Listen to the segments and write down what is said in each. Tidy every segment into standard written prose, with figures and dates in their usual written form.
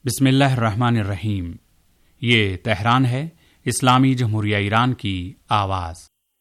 बिस्मिल्लाहिर्रहमानिर्रहीम। ये तेहरान है, इस्लामी जमहूरिया ईरान की आवाज़।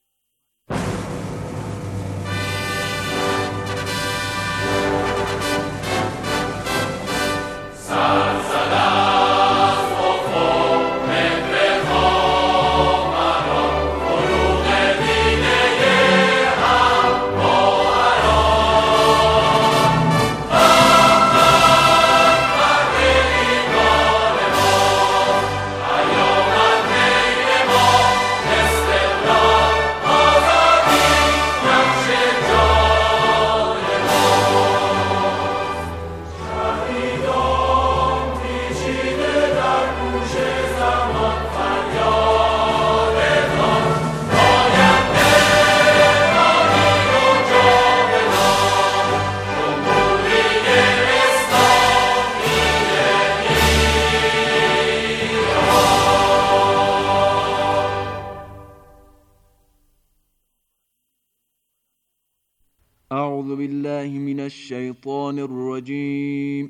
أعوذ بالله من الشيطان الرجيم.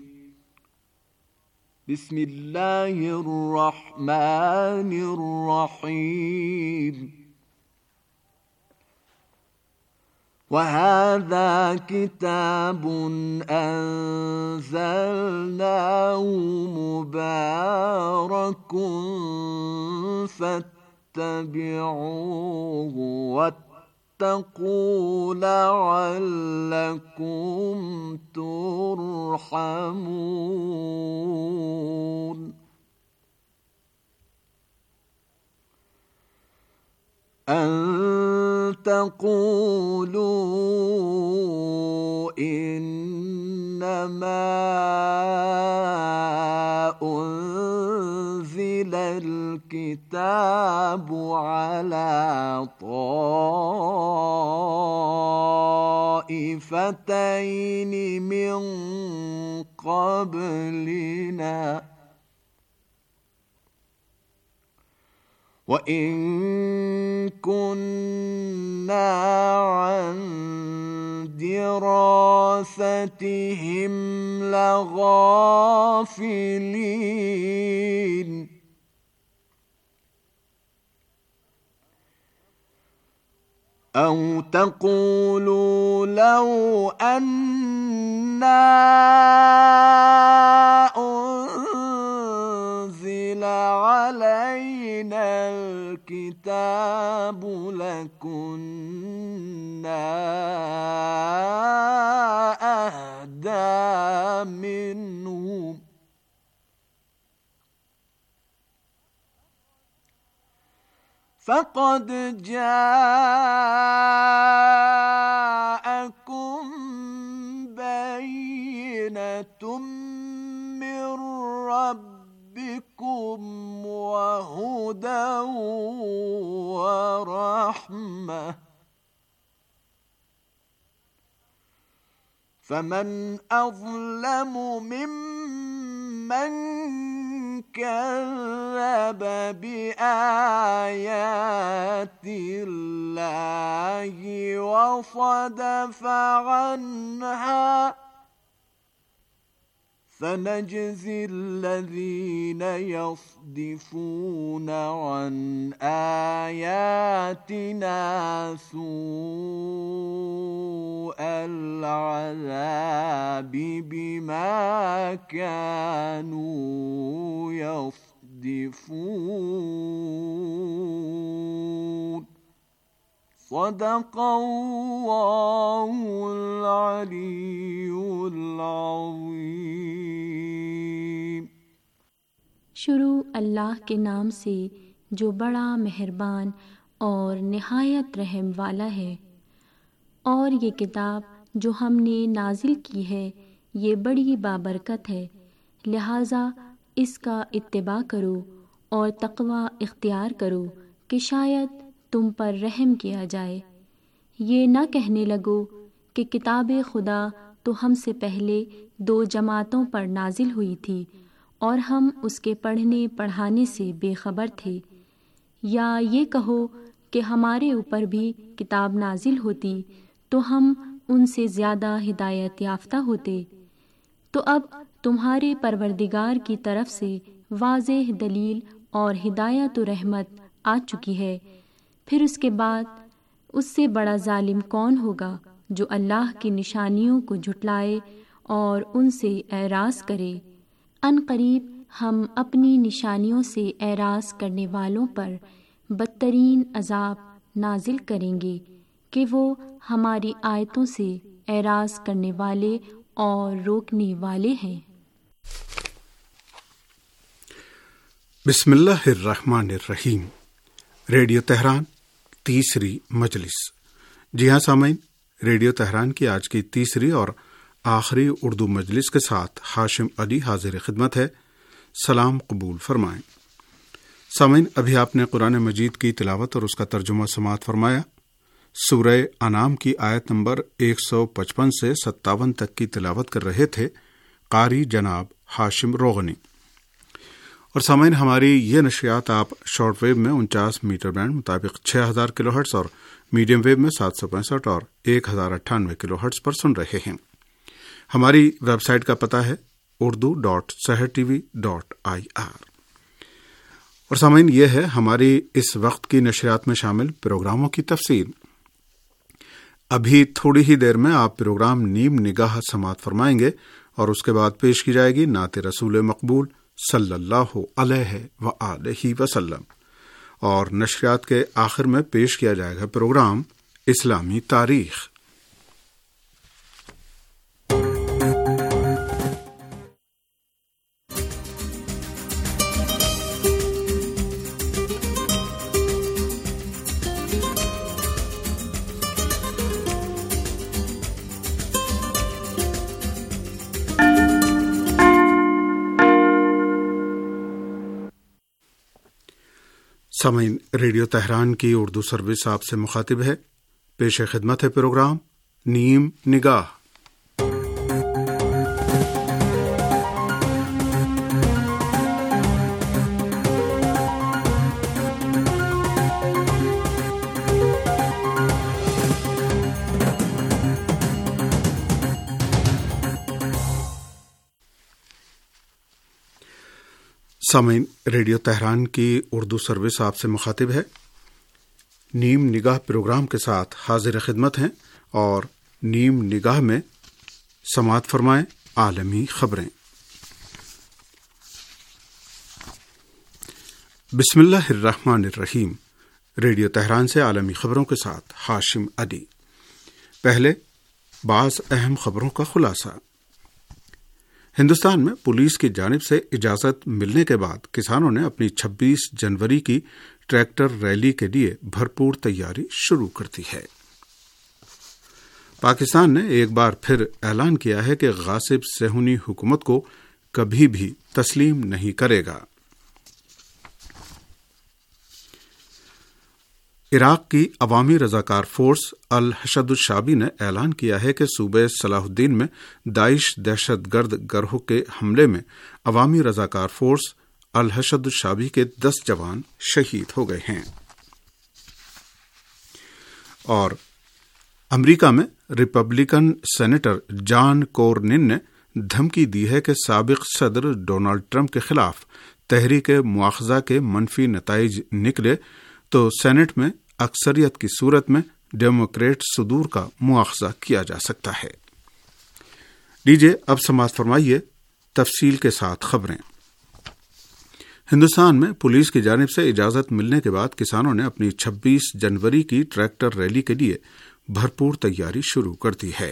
بسم الله الرحمن الرحيم. وهذا كتاب أنزلناه مبارك فاتبعوه واتقوا لعلكم ترحمون. أن تقولوا إنما أنزل الكتاب على طائفتين من قبلنا وإن كنا عن دراستهم لغافلين. أو تقولوا لو أنا أنزل علينا الكتاب لكنا أهدى منهم. فقد جاءكم بينة من ربكم وهدى ورحمة، فمن أظلم ممن كذب بآيات الله وصدف عنها، فنجزي الذين يصدفون عن آياتنا سوء العذاب بما كانوا يصدفون. صدق الله العلي العظيم। शुरू अल्लाह के नाम से जो बड़ा मेहरबान और निहायत रहम वाला है। और ये किताब जो हमने नाजिल की है ये बड़ी बाबरकत है, लिहाजा इसका इत्तिबा करो और तक़वा इख्तियार करो कि शायद तुम पर रहम किया जाए। ये न कहने लगो कि किताब खुदा तो हमसे पहले 2 जमातों पर नाजिल हुई थी और हम उसके पढ़ने पढ़ाने से बेखबर थे, या ये कहो कि हमारे ऊपर भी किताब नाजिल होती तो हम उनसे ज़्यादा हिदायत याफ्ता होते। तो अब تمہارے پروردگار کی طرف سے واضح دلیل اور ہدایت و رحمت آ چکی ہے، پھر اس کے بعد اس سے بڑا ظالم کون ہوگا جو اللہ کی نشانیوں کو جھٹلائے اور ان سے اعراض کرے۔ ان قریب ہم اپنی نشانیوں سے اعراض کرنے والوں پر بدترین عذاب نازل کریں گے کہ وہ ہماری آیتوں سے اعراض کرنے والے اور روکنے والے ہیں۔ بسم اللہ الرحمن الرحیم۔ ریڈیو تہران تیسری مجلس۔ جی ہاں سامعین، ریڈیو تہران کی آج کی تیسری اور آخری اردو مجلس کے ساتھ ہاشم علی حاضر خدمت ہے۔ سلام قبول فرمائیں۔ سامعین، ابھی آپ نے قرآن مجید کی تلاوت اور اس کا ترجمہ سماعت فرمایا۔ سورہ انعام کی آیت نمبر 155 سے 57 تک کی تلاوت کر رہے تھے قاری جناب ہاشم روغنی۔ اور سامعین، ہماری یہ نشریات آپ شارٹ ویو میں 49 میٹر بینڈ مطابق 6000 کلو ہرٹز اور میڈیم ویو میں 765 اور 1098 کلو ہرٹز پر سن رہے ہیں۔ ہماری ویب سائٹ کا پتہ ہے urdu.sehertv.ir۔ اور سامعین، یہ ہے ہماری اس وقت کی نشریات میں شامل پروگراموں کی تفصیل۔ ابھی تھوڑی ہی دیر میں آپ پروگرام نیم نگاہ سماعت فرمائیں گے اور اس کے بعد پیش کی جائے گی نعت رسول مقبول صلی اللہ علیہ وآلہ وسلم، اور نشریات کے آخر میں پیش کیا جائے گا پروگرام اسلامی تاریخ۔ سامعین، ریڈیو تہران کی اردو سروس آپ سے مخاطب ہے۔ پیش خدمت ہے پروگرام نیم نگاہ۔ سامعین، ریڈیو تہران کی اردو سروس آپ سے مخاطب ہے۔ نیم نگاہ پروگرام کے ساتھ حاضر خدمت ہیں، اور نیم نگاہ میں سماعت فرمائیں عالمی خبریں۔ بسم اللہ الرحمن الرحیم۔ ریڈیو تہران سے عالمی خبروں کے ساتھ ہاشم علی۔ پہلے بعض اہم خبروں کا خلاصہ۔ ہندوستان میں پولیس کی جانب سے اجازت ملنے کے بعد کسانوں نے اپنی 26 جنوری کی ٹریکٹر ریلی کے لیے بھرپور تیاری شروع کر دی ہے۔ پاکستان نے ایک بار پھر اعلان کیا ہے کہ غاصب صہیونی حکومت کو کبھی بھی تسلیم نہیں کرے گا۔ عراق کی عوامی رضاکار فورس الحشد الشعبی نے اعلان کیا ہے کہ صوبہ صلاح الدین میں داعش دہشت گرد گروہ کے حملے میں عوامی رضاکار فورس الحشد الشعبی کے 10 جوان شہید ہو گئے ہیں۔ اور امریکہ میں ریپبلکن سینیٹر جان کورنن نے دھمکی دی ہے کہ سابق صدر ڈونلڈ ٹرمپ کے خلاف تحریک مواخذہ کے منفی نتائج نکلے تو سینٹ میں اکثریت کی صورت میں ڈیموکریٹ صدور کا مواخذہ کیا جا سکتا ہے۔ لیجیے اب سماعت فرمائیے تفصیل کے ساتھ خبریں۔ ہندوستان میں پولیس کی جانب سے اجازت ملنے کے بعد کسانوں نے اپنی 26 جنوری کی ٹریکٹر ریلی کے لیے بھرپور تیاری شروع کر دی ہے۔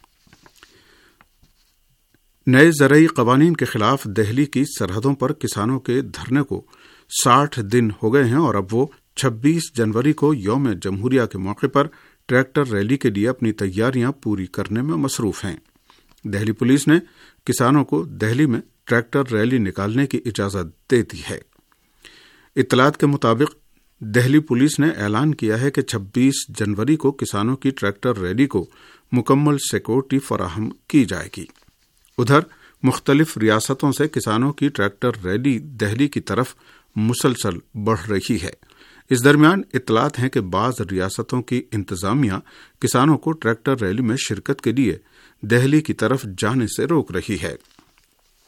نئے زرعی قوانین کے خلاف دہلی کی سرحدوں پر کسانوں کے دھرنے کو 60 دن ہو گئے ہیں، اور اب وہ 26 جنوری کو یوم جمہوریہ کے موقع پر ٹریکٹر ریلی کے لیے اپنی تیاریاں پوری کرنے میں مصروف ہیں۔ دہلی پولیس نے کسانوں کو دہلی میں ٹریکٹر ریلی نکالنے کی اجازت دے دی ہے۔ اطلاعات کے مطابق دہلی پولیس نے اعلان کیا ہے کہ 26 جنوری کو کسانوں کی ٹریکٹر ریلی کو مکمل سیکورٹی فراہم کی جائے گی۔ ادھر مختلف ریاستوں سے کسانوں کی ٹریکٹر ریلی دہلی کی طرف مسلسل بڑھ رہی ہے۔ اس درمیان اطلاعات ہیں کہ بعض ریاستوں کی انتظامیہ کسانوں کو ٹریکٹر ریلی میں شرکت کے لیے دہلی کی طرف جانے سے روک رہی ہے۔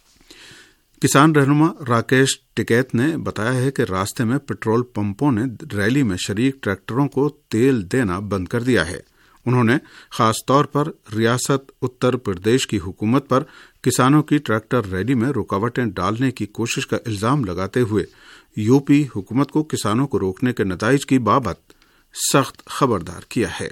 کسان رہنما راکیش ٹکیت نے بتایا ہے کہ راستے میں پیٹرول پمپوں نے ریلی میں شریک ٹریکٹروں کو تیل دینا بند کر دیا ہے۔ انہوں نے خاص طور پر ریاست اتر پردیش کی حکومت پر کسانوں کی ٹریکٹر ریلی میں رکاوٹیں ڈالنے کی کوشش کا الزام لگاتے ہوئے یو پی حکومت کو کسانوں کو روکنے کے نتائج کی بابت سخت خبردار کیا ہے۔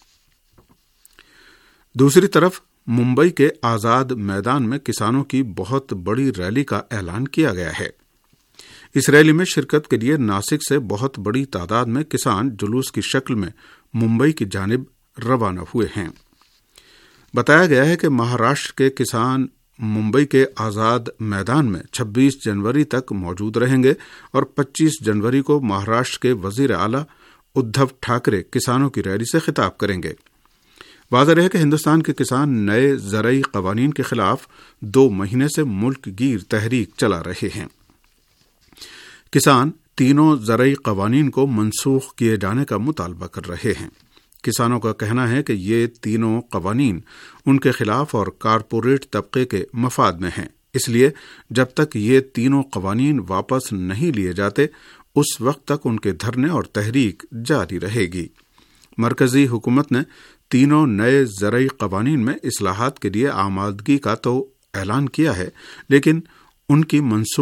دوسری طرف ممبئی کے آزاد میدان میں کسانوں کی بہت بڑی ریلی کا اعلان کیا گیا ہے۔ اس ریلی میں شرکت کے لیے ناسک سے بہت بڑی تعداد میں کسان جلوس کی شکل میں ممبئی کی جانب روانہ ہوئے ہیں۔ بتایا گیا ہے کہ مہاراشٹر کے کسان ممبئی کے آزاد میدان میں 26 جنوری تک موجود رہیں گے اور 25 جنوری کو مہاراشٹر کے وزیر اعلی ادھو ٹھاکرے کسانوں کی ریلی سے خطاب کریں گے۔ واضح رہے کہ ہندوستان کے کسان نئے زرعی قوانین کے خلاف 2 مہینے سے ملک گیر تحریک چلا رہے ہیں۔ کسان تینوں زرعی قوانین کو منسوخ کیے جانے کا مطالبہ کر رہے ہیں۔ کسانوں کا کہنا ہے کہ یہ تینوں قوانین ان کے خلاف اور کارپوریٹ طبقے کے مفاد میں ہیں، اس لیے جب تک یہ تینوں قوانین واپس نہیں لیے جاتے اس وقت تک ان کے دھرنے اور تحریک جاری رہے گی۔ مرکزی حکومت نے تینوں نئے زرعی قوانین میں اصلاحات کے لیے آمادگی کا تو اعلان کیا ہے، لیکن ان کی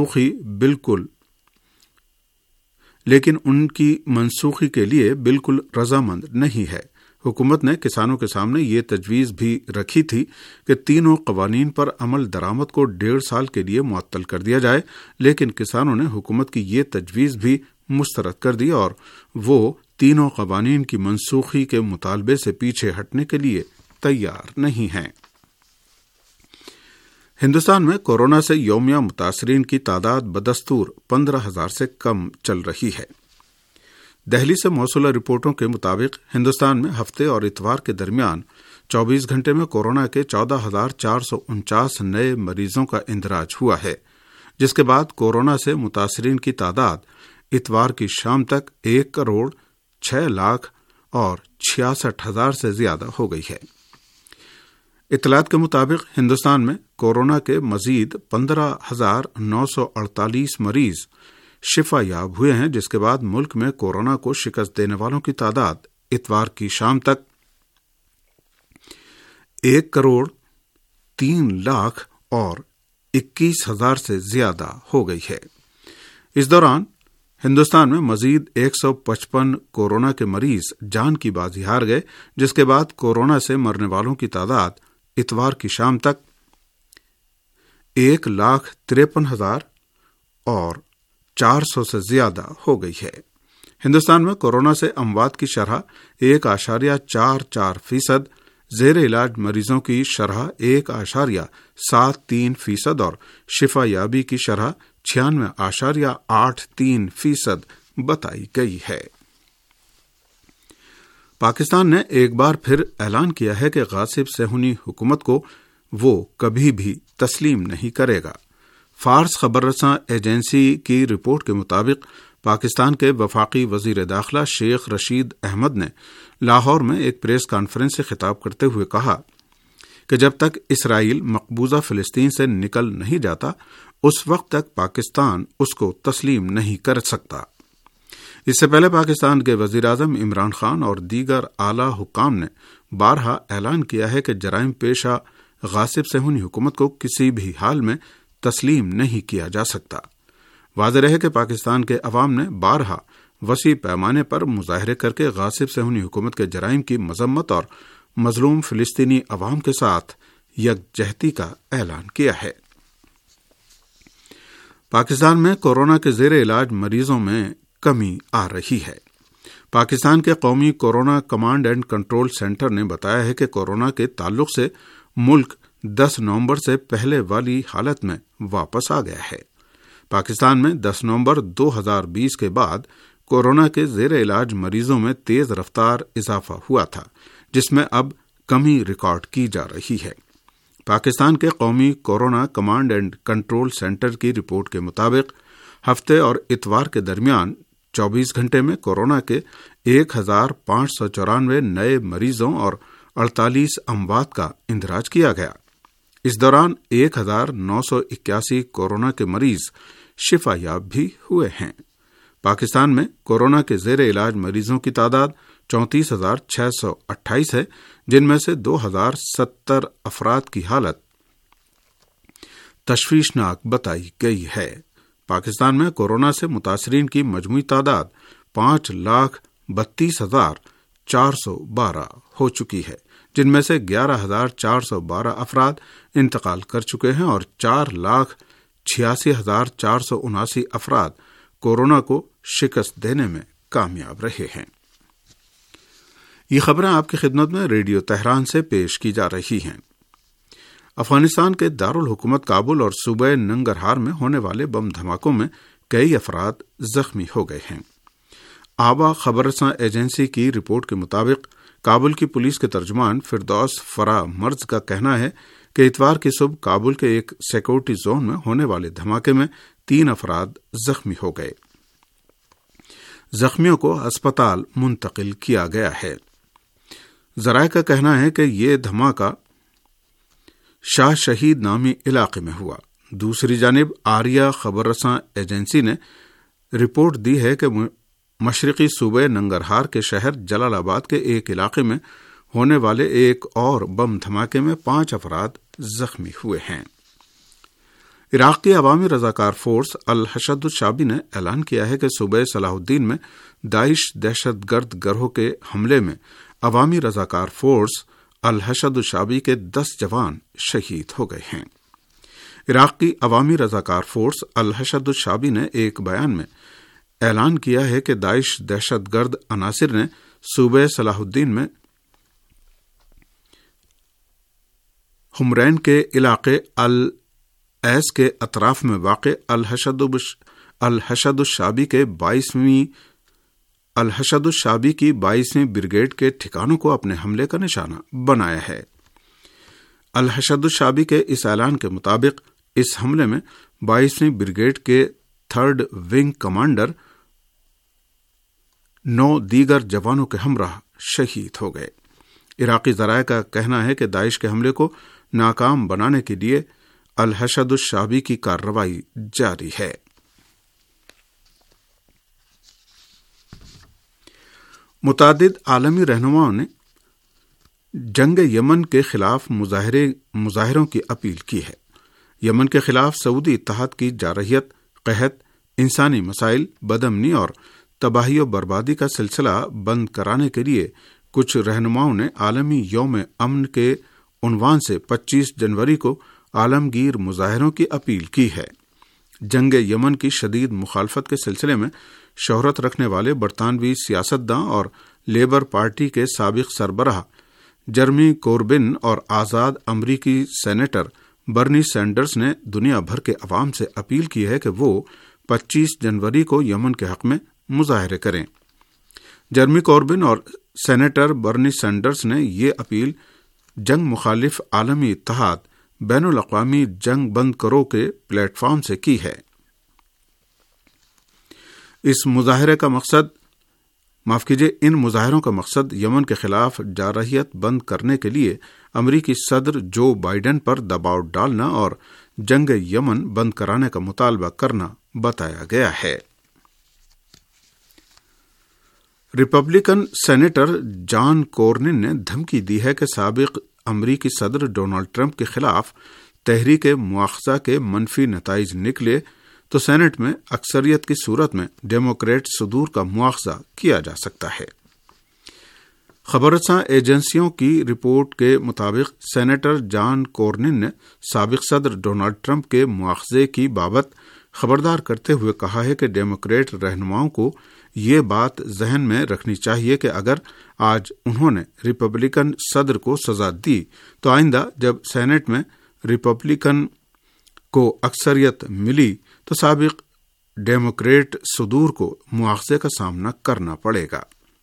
منسوخی کے لیے بالکل رضامند نہیں ہے۔ حکومت نے کسانوں کے سامنے یہ تجویز بھی رکھی تھی کہ تینوں قوانین پر عمل درآمد کو 1.5 سال کے لیے معطل کر دیا جائے، لیکن کسانوں نے حکومت کی یہ تجویز بھی مسترد کر دی اور وہ تینوں قوانین کی منسوخی کے مطالبے سے پیچھے ہٹنے کے لیے تیار نہیں ہیں۔ ہندوستان میں کورونا سے یومیہ متاثرین کی تعداد بدستور 15,000 سے کم چل رہی ہے۔ دہلی سے موصولہ رپورٹوں کے مطابق ہندوستان میں ہفتے اور اتوار کے درمیان 24 گھنٹے میں کورونا کے 14,449 نئے مریضوں کا اندراج ہوا ہے، جس کے بعد کورونا سے متاثرین کی تعداد اتوار کی شام تک 1,06,66,000 سے زیادہ ہو گئی ہے۔ اطلاعات کے مطابق ہندوستان میں کورونا کے مزید 15,948 مریض شفا یاب ہوئے ہیں، جس کے بعد ملک میں کورونا کو شکست دینے والوں کی تعداد اتوار کی شام تک 1,03,21,000 سے زیادہ ہو گئی ہے۔ اس دوران ہندوستان میں مزید 155 کورونا کے مریض جان کی بازی ہار گئے، جس کے بعد کورونا سے مرنے والوں کی تعداد اتوار کی شام تک 1,53,400 سے زیادہ ہو گئی ہے۔ ہندوستان میں کورونا سے اموات کی شرح 1.44%، زیر علاج مریضوں کی شرح 1.73% اور شفا یابی کی شرح 96.83% بتائی گئی ہے۔ پاکستان نے ایک بار پھر اعلان کیا ہے کہ غاصب صہیونی حکومت کو وہ کبھی بھی تسلیم نہیں کرے گا۔ فارس خبر رساں ایجنسی کی رپورٹ کے مطابق پاکستان کے وفاقی وزیر داخلہ شیخ رشید احمد نے لاہور میں ایک پریس کانفرنس سے خطاب کرتے ہوئے کہا کہ جب تک اسرائیل مقبوضہ فلسطین سے نکل نہیں جاتا اس وقت تک پاکستان اس کو تسلیم نہیں کر سکتا۔ اس سے پہلے پاکستان کے وزیر اعظم عمران خان اور دیگر اعلی حکام نے بارہا اعلان کیا ہے کہ جرائم پیشہ غاصب صہیونی حکومت کو کسی بھی حال میں تسلیم نہیں کیا جا سکتا۔ واضح رہے کہ پاکستان کے عوام نے بارہا وسیع پیمانے پر مظاہرے کر کے غاصب صہیونی حکومت کے جرائم کی مذمت اور مظلوم فلسطینی عوام کے ساتھ یکجہتی کا اعلان کیا ہے۔ پاکستان میں کورونا کے زیر علاج مریضوں میں کمی آ رہی ہے۔ پاکستان کے قومی corona command and control centre نے بتایا ہے کہ کورونا کے تعلق سے ملک 10 نومبر سے پہلے والی حالت میں واپس آ گیا ہے۔ پاکستان میں 10 نومبر 2020 کے بعد کورونا کے زیر علاج مریضوں میں تیز رفتار اضافہ ہوا تھا، جس میں اب کمی ریکارڈ کی جا رہی ہے۔ پاکستان کے قومی corona command and control centre کی رپورٹ کے مطابق ہفتے اور اتوار کے درمیان 24 گھنٹے میں کورونا کے 1,594 نئے مریضوں اور 48 اموات کا اندراج کیا گیا۔ اس دوران 1981 کورونا کے مریض شفا یاب بھی ہوئے ہیں۔ پاکستان میں کورونا کے زیر علاج مریضوں کی تعداد 34,628 ہے، جن میں سے 2,070 افراد کی حالت تشویشناک بتائی گئی ہے۔ پاکستان میں کورونا سے متاثرین کی مجموعی تعداد 5,32,412 ہو چکی ہے، جن میں سے 11,412 افراد انتقال کر چکے ہیں اور 4,86,479 افراد کورونا کو شکست دینے میں کامیاب رہے ہیں۔ یہ خبریں آپ کی خدمت میں ریڈیو تہران سے پیش کی جا رہی ہیں۔ افغانستان کے دارالحکومت کابل اور صوبہ ننگرہار میں ہونے والے بم دھماکوں میں کئی افراد زخمی ہو گئے ہیں۔ آبا خبر رساں ایجنسی کی رپورٹ کے مطابق کابل کی پولیس کے ترجمان فردوس فرا مرز کا کہنا ہے کہ اتوار کی صبح کابل کے ایک سیکورٹی زون میں ہونے والے دھماکے میں 3 افراد زخمی ہو گئے۔ زخمیوں کو ہسپتال منتقل کیا گیا ہے۔ ذرائع کا کہنا ہے کہ یہ دھماکہ شاہ شہید نامی علاقے میں ہوا۔ دوسری جانب آریہ خبر رساں ایجنسی نے رپورٹ دی ہے کہ مشرقی صوبے ننگرہار کے شہر جلال آباد کے ایک علاقے میں ہونے والے ایک اور بم دھماکے میں 5 افراد زخمی ہوئے ہیں۔ عراق کی عوامی رضاکار فورس الحشد الشعبی نے اعلان کیا ہے کہ صوبہ صلاح الدین میں داعش دہشت گرد گروہ کے حملے میں عوامی رضاکار فورس الحشد الشعبی کے 10 جوان شہید ہو گئے ہیں۔ عراق کی عوامی رضاکار فورس الحشد الشعبی نے ایک بیان میں اعلان کیا ہے کہ داعش دہشت گرد عناصر نے صوبہ صلاح الدین میں حمرین کے علاقے العیس کے اطراف میں واقع الحشد الشعبی کی 22ویں بریگیڈ کے ٹھکانوں کو اپنے حملے کا نشانہ بنایا ہے۔ الحشد الشعبی کے اس اعلان کے مطابق اس حملے میں 22ویں بریگیڈ کے 3rd ونگ کمانڈر 9 دیگر جوانوں کے ہمراہ شہید ہو گئے۔ عراقی ذرائع کا کہنا ہے کہ داعش کے حملے کو ناکام بنانے کے لیے الحشد الشعبی کی کارروائی جاری ہے۔ متعدد عالمی رہنماؤں نے جنگ یمن کے خلاف مظاہروں کی اپیل کی ہے۔ یمن کے خلاف سعودی اتحاد کی جارحیت، قحط، انسانی مسائل، بدامنی اور تباہی و بربادی کا سلسلہ بند کرانے کے لیے کچھ رہنماؤں نے عالمی یوم امن کے عنوان سے 25 جنوری کو عالمگیر مظاہروں کی اپیل کی ہے۔ جنگ یمن کی شدید مخالفت کے سلسلے میں شہرت رکھنے والے برطانوی سیاستداں اور لیبر پارٹی کے سابق سربراہ جرمی کوربن اور آزاد امریکی سینیٹر برنی سینڈرز نے دنیا بھر کے عوام سے اپیل کی ہے کہ وہ 25 جنوری کو یمن کے حق میں مظاہرے کریں۔ جرمی کوربن اور سینیٹر برنی سینڈرز نے یہ اپیل جنگ مخالف عالمی اتحاد بین الاقوامی جنگ بند کرو کے پلیٹ فارم سے کی ہے۔ ان مظاہروں کا مقصد یمن کے خلاف جارحیت بند کرنے کے لیے امریکی صدر جو بائیڈن پر دباؤ ڈالنا اور جنگ یمن بند کرانے کا مطالبہ کرنا بتایا گیا ہے۔ ریپبلکن سینیٹر جان کورنن نے دھمکی دی ہے کہ سابق امریکی صدر ڈونلڈ ٹرمپ کے خلاف تحریک مواخذہ کے منفی نتائج نکلے تو سینٹ میں اکثریت کی صورت میں ڈیموکریٹ صدور کا مواخذہ کیا جا سکتا ہے۔ خبر رساں ایجنسیوں کی رپورٹ کے مطابق سینیٹر جان کورنن نے سابق صدر ڈونلڈ ٹرمپ کے مواخذے کی بابت خبردار کرتے ہوئے کہا ہے کہ ڈیموکریٹ رہنماؤں کو یہ بات ذہن میں رکھنی چاہیے کہ اگر آج انہوں نے ریپبلکن صدر کو سزا دی تو آئندہ جب سینٹ میں ریپبلکن کو اکثریت ملی تو سابق ڈیموکریٹ صدور کو مواخذے کا سامنا کرنا پڑے گا۔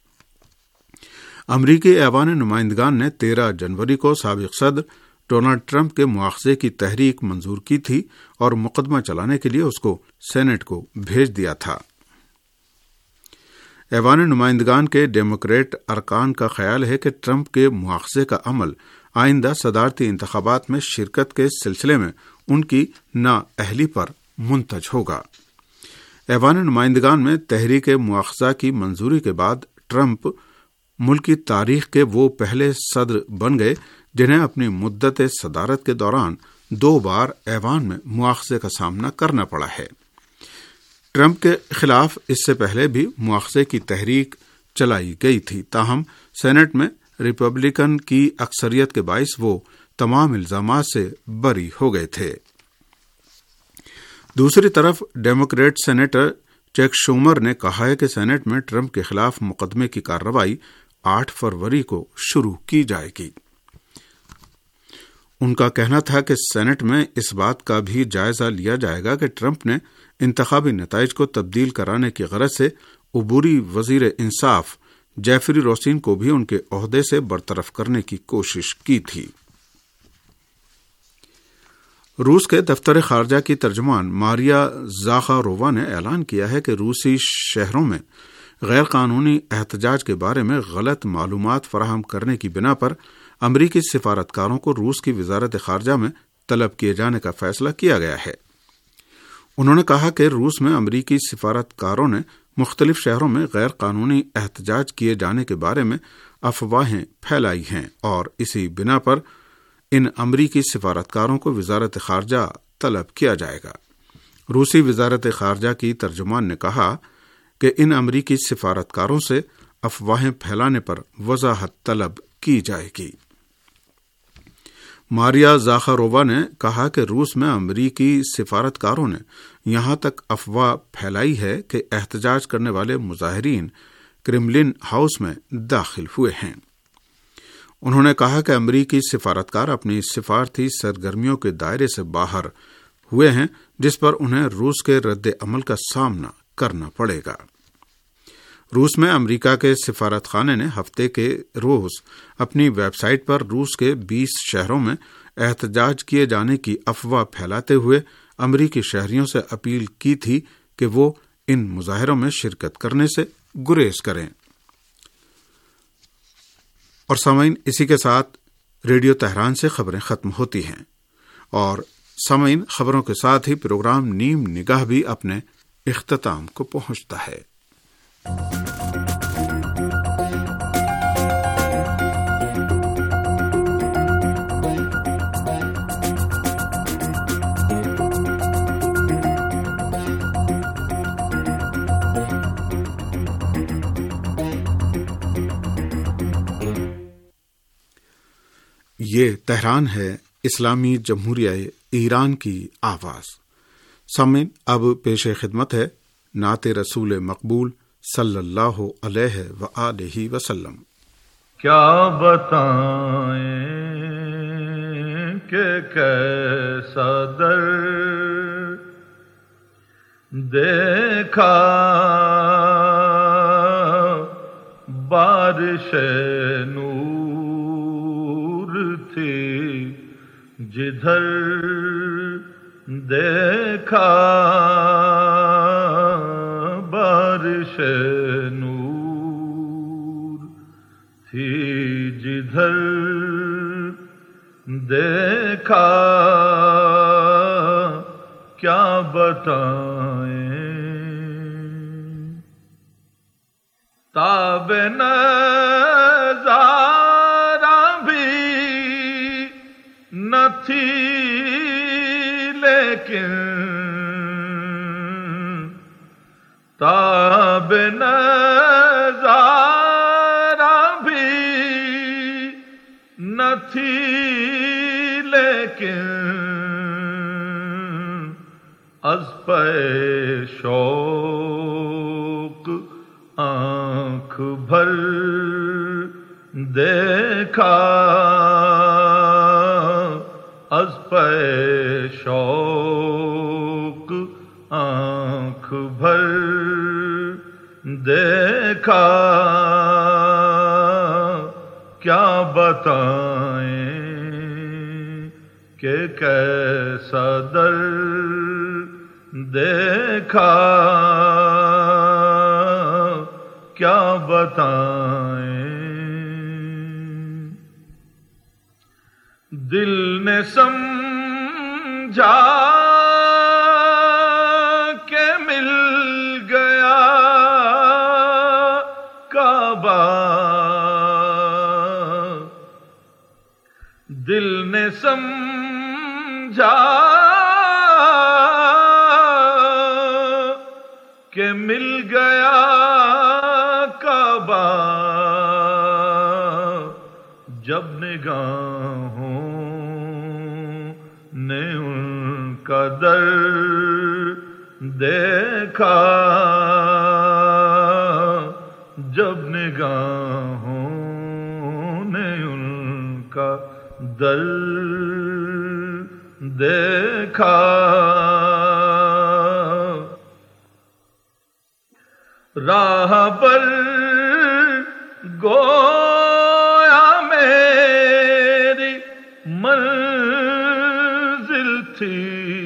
امریکی ایوان نمائندگان نے 13 جنوری کو سابق صدر ڈونلڈ ٹرمپ کے مواخذے کی تحریک منظور کی تھی اور مقدمہ چلانے کے لیے اس کو سینٹ کو بھیج دیا تھا۔ ایوان نمائندگان کے ڈیموکریٹ ارکان کا خیال ہے کہ ٹرمپ کے مواخذے کا عمل آئندہ صدارتی انتخابات میں شرکت کے سلسلے میں ان کی نااہلی پر منتج ہوگا۔ ایوان نمائندگان میں تحریک مواخذہ کی منظوری کے بعد ٹرمپ ملک کی تاریخ کے وہ پہلے صدر بن گئے جنہیں اپنی مدت صدارت کے دوران 2 بار ایوان میں مواخذے کا سامنا کرنا پڑا ہے۔ ٹرمپ کے خلاف اس سے پہلے بھی مواخذے کی تحریک چلائی گئی تھی، تاہم سینٹ میں ریپبلکن کی اکثریت کے باعث وہ تمام الزامات سے بری ہو گئے تھے۔ دوسری طرف ڈیموکریٹ سینیٹر چیک شومر نے کہا ہے کہ سینٹ میں ٹرمپ کے خلاف مقدمے کی کارروائی 8 فروری کو شروع کی جائے گی۔ ان کا کہنا تھا کہ سینٹ میں اس بات کا بھی جائزہ لیا جائے گا کہ ٹرمپ نے انتخابی نتائج کو تبدیل کرانے کی غرض سے عبوری وزیر انصاف جیفری روسین کو بھی ان کے عہدے سے برطرف کرنے کی کوشش کی تھی۔ روس کے دفتر خارجہ کی ترجمان ماریا زاخارووا نے اعلان کیا ہے کہ روسی شہروں میں غیر قانونی احتجاج کے بارے میں غلط معلومات فراہم کرنے کی بنا پر امریکی سفارتکاروں کو روس کی وزارت خارجہ میں طلب کیے جانے کا فیصلہ کیا گیا ہے۔ انہوں نے کہا کہ روس میں امریکی سفارتکاروں نے مختلف شہروں میں غیر قانونی احتجاج کیے جانے کے بارے میں افواہیں پھیلائی ہیں اور اسی بنا پر ان امریکی سفارتکاروں کو وزارت خارجہ طلب کیا جائے گا۔ روسی وزارت خارجہ کی ترجمان نے کہا کہ ان امریکی سفارتکاروں سے افواہیں پھیلانے پر وضاحت طلب کی جائے گی۔ ماریا زاخارووا نے کہا کہ روس میں امریکی سفارتکاروں نے یہاں تک افواہ پھیلائی ہے کہ احتجاج کرنے والے مظاہرین کرملن ہاؤس میں داخل ہوئے ہیں۔ انہوں نے کہا کہ امریکی سفارتکار اپنی سفارتی سرگرمیوں کے دائرے سے باہر ہوئے ہیں، جس پر انہیں روس کے رد عمل کا سامنا کرنا پڑے گا۔ روس میں امریکہ کے سفارت خانے نے ہفتے کے روز اپنی ویب سائٹ پر روس کے 20 شہروں میں احتجاج کیے جانے کی افواہ پھیلاتے ہوئے امریکی شہریوں سے اپیل کی تھی کہ وہ ان مظاہروں میں شرکت کرنے سے گریز کریں۔ اور سامعین، اسی کے ساتھ ریڈیو تہران سے خبریں ختم ہوتی ہیں، اور سامعین، خبروں کے ساتھ ہی پروگرام نیم نگاہ بھی اپنے اختتام کو پہنچتا ہے۔ یہ تہران ہے، اسلامی جمہوریہ ایران کی آواز۔ سامعین، اب پیش خدمت ہے نعت رسول مقبول صلی اللہ علیہ وآلہ وسلم۔ کیا بتائیں کہ کیسا در دیکھا بارش نور تھی جدھر دیکھا بارش نور تھی جدھر دیکھا، کیا بتائیں تاب نظارہ بھی نہ تھی لیکن تاب نظارہ بھی نہ تھی لیکن از پہ شوق آنکھ بھر دیکھا، از پہ شوق آنکھ بھر دیکھا، کیا بتائیں کہ کیسا در دیکھا، کیا بتائیں دل نے سمجھا کہ مل گیا کعبہ دل نے سمجھا کہ مل گیا کعبہ جب نگاہوں نے ان کا در دیکھا جب نگاہوں نے ان کا در دیکھا راہ پر گویا میری منزل تھی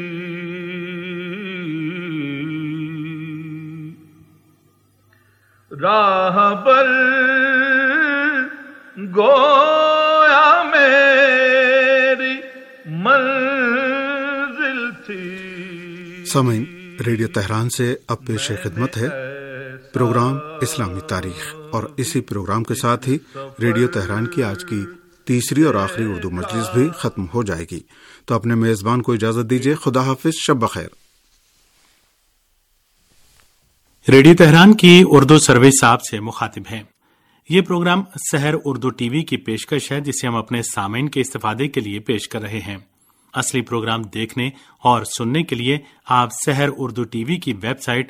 راہ پر گویا میری منزل تھی. سامعین، ریڈیو تہران سے اب پیش خدمت ہے پروگرام اسلامی تاریخ، اور اسی پروگرام کے ساتھ ہی ریڈیو تہران کی آج کی تیسری اور آخری اردو مجلس بھی ختم ہو جائے گی. تو اپنے میزبان کو اجازت دیجیے. خدا حافظ، شب بخیر. ریڈیو تہران کی اردو سروس آپ سے مخاطب ہیں. یہ programme Sahar Urdu T V کی پیشکش ہے، جسے ہم اپنے سامعین کے استفادے کے لیے پیش کر رہے ہیں. اصلی پروگرام دیکھنے اور سننے کے لیے آپ سحر اردو ٹی وی کی ویب سائٹ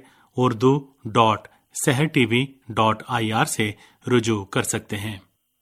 urdu.sehrtv.ir سے رجوع کر سکتے ہیں.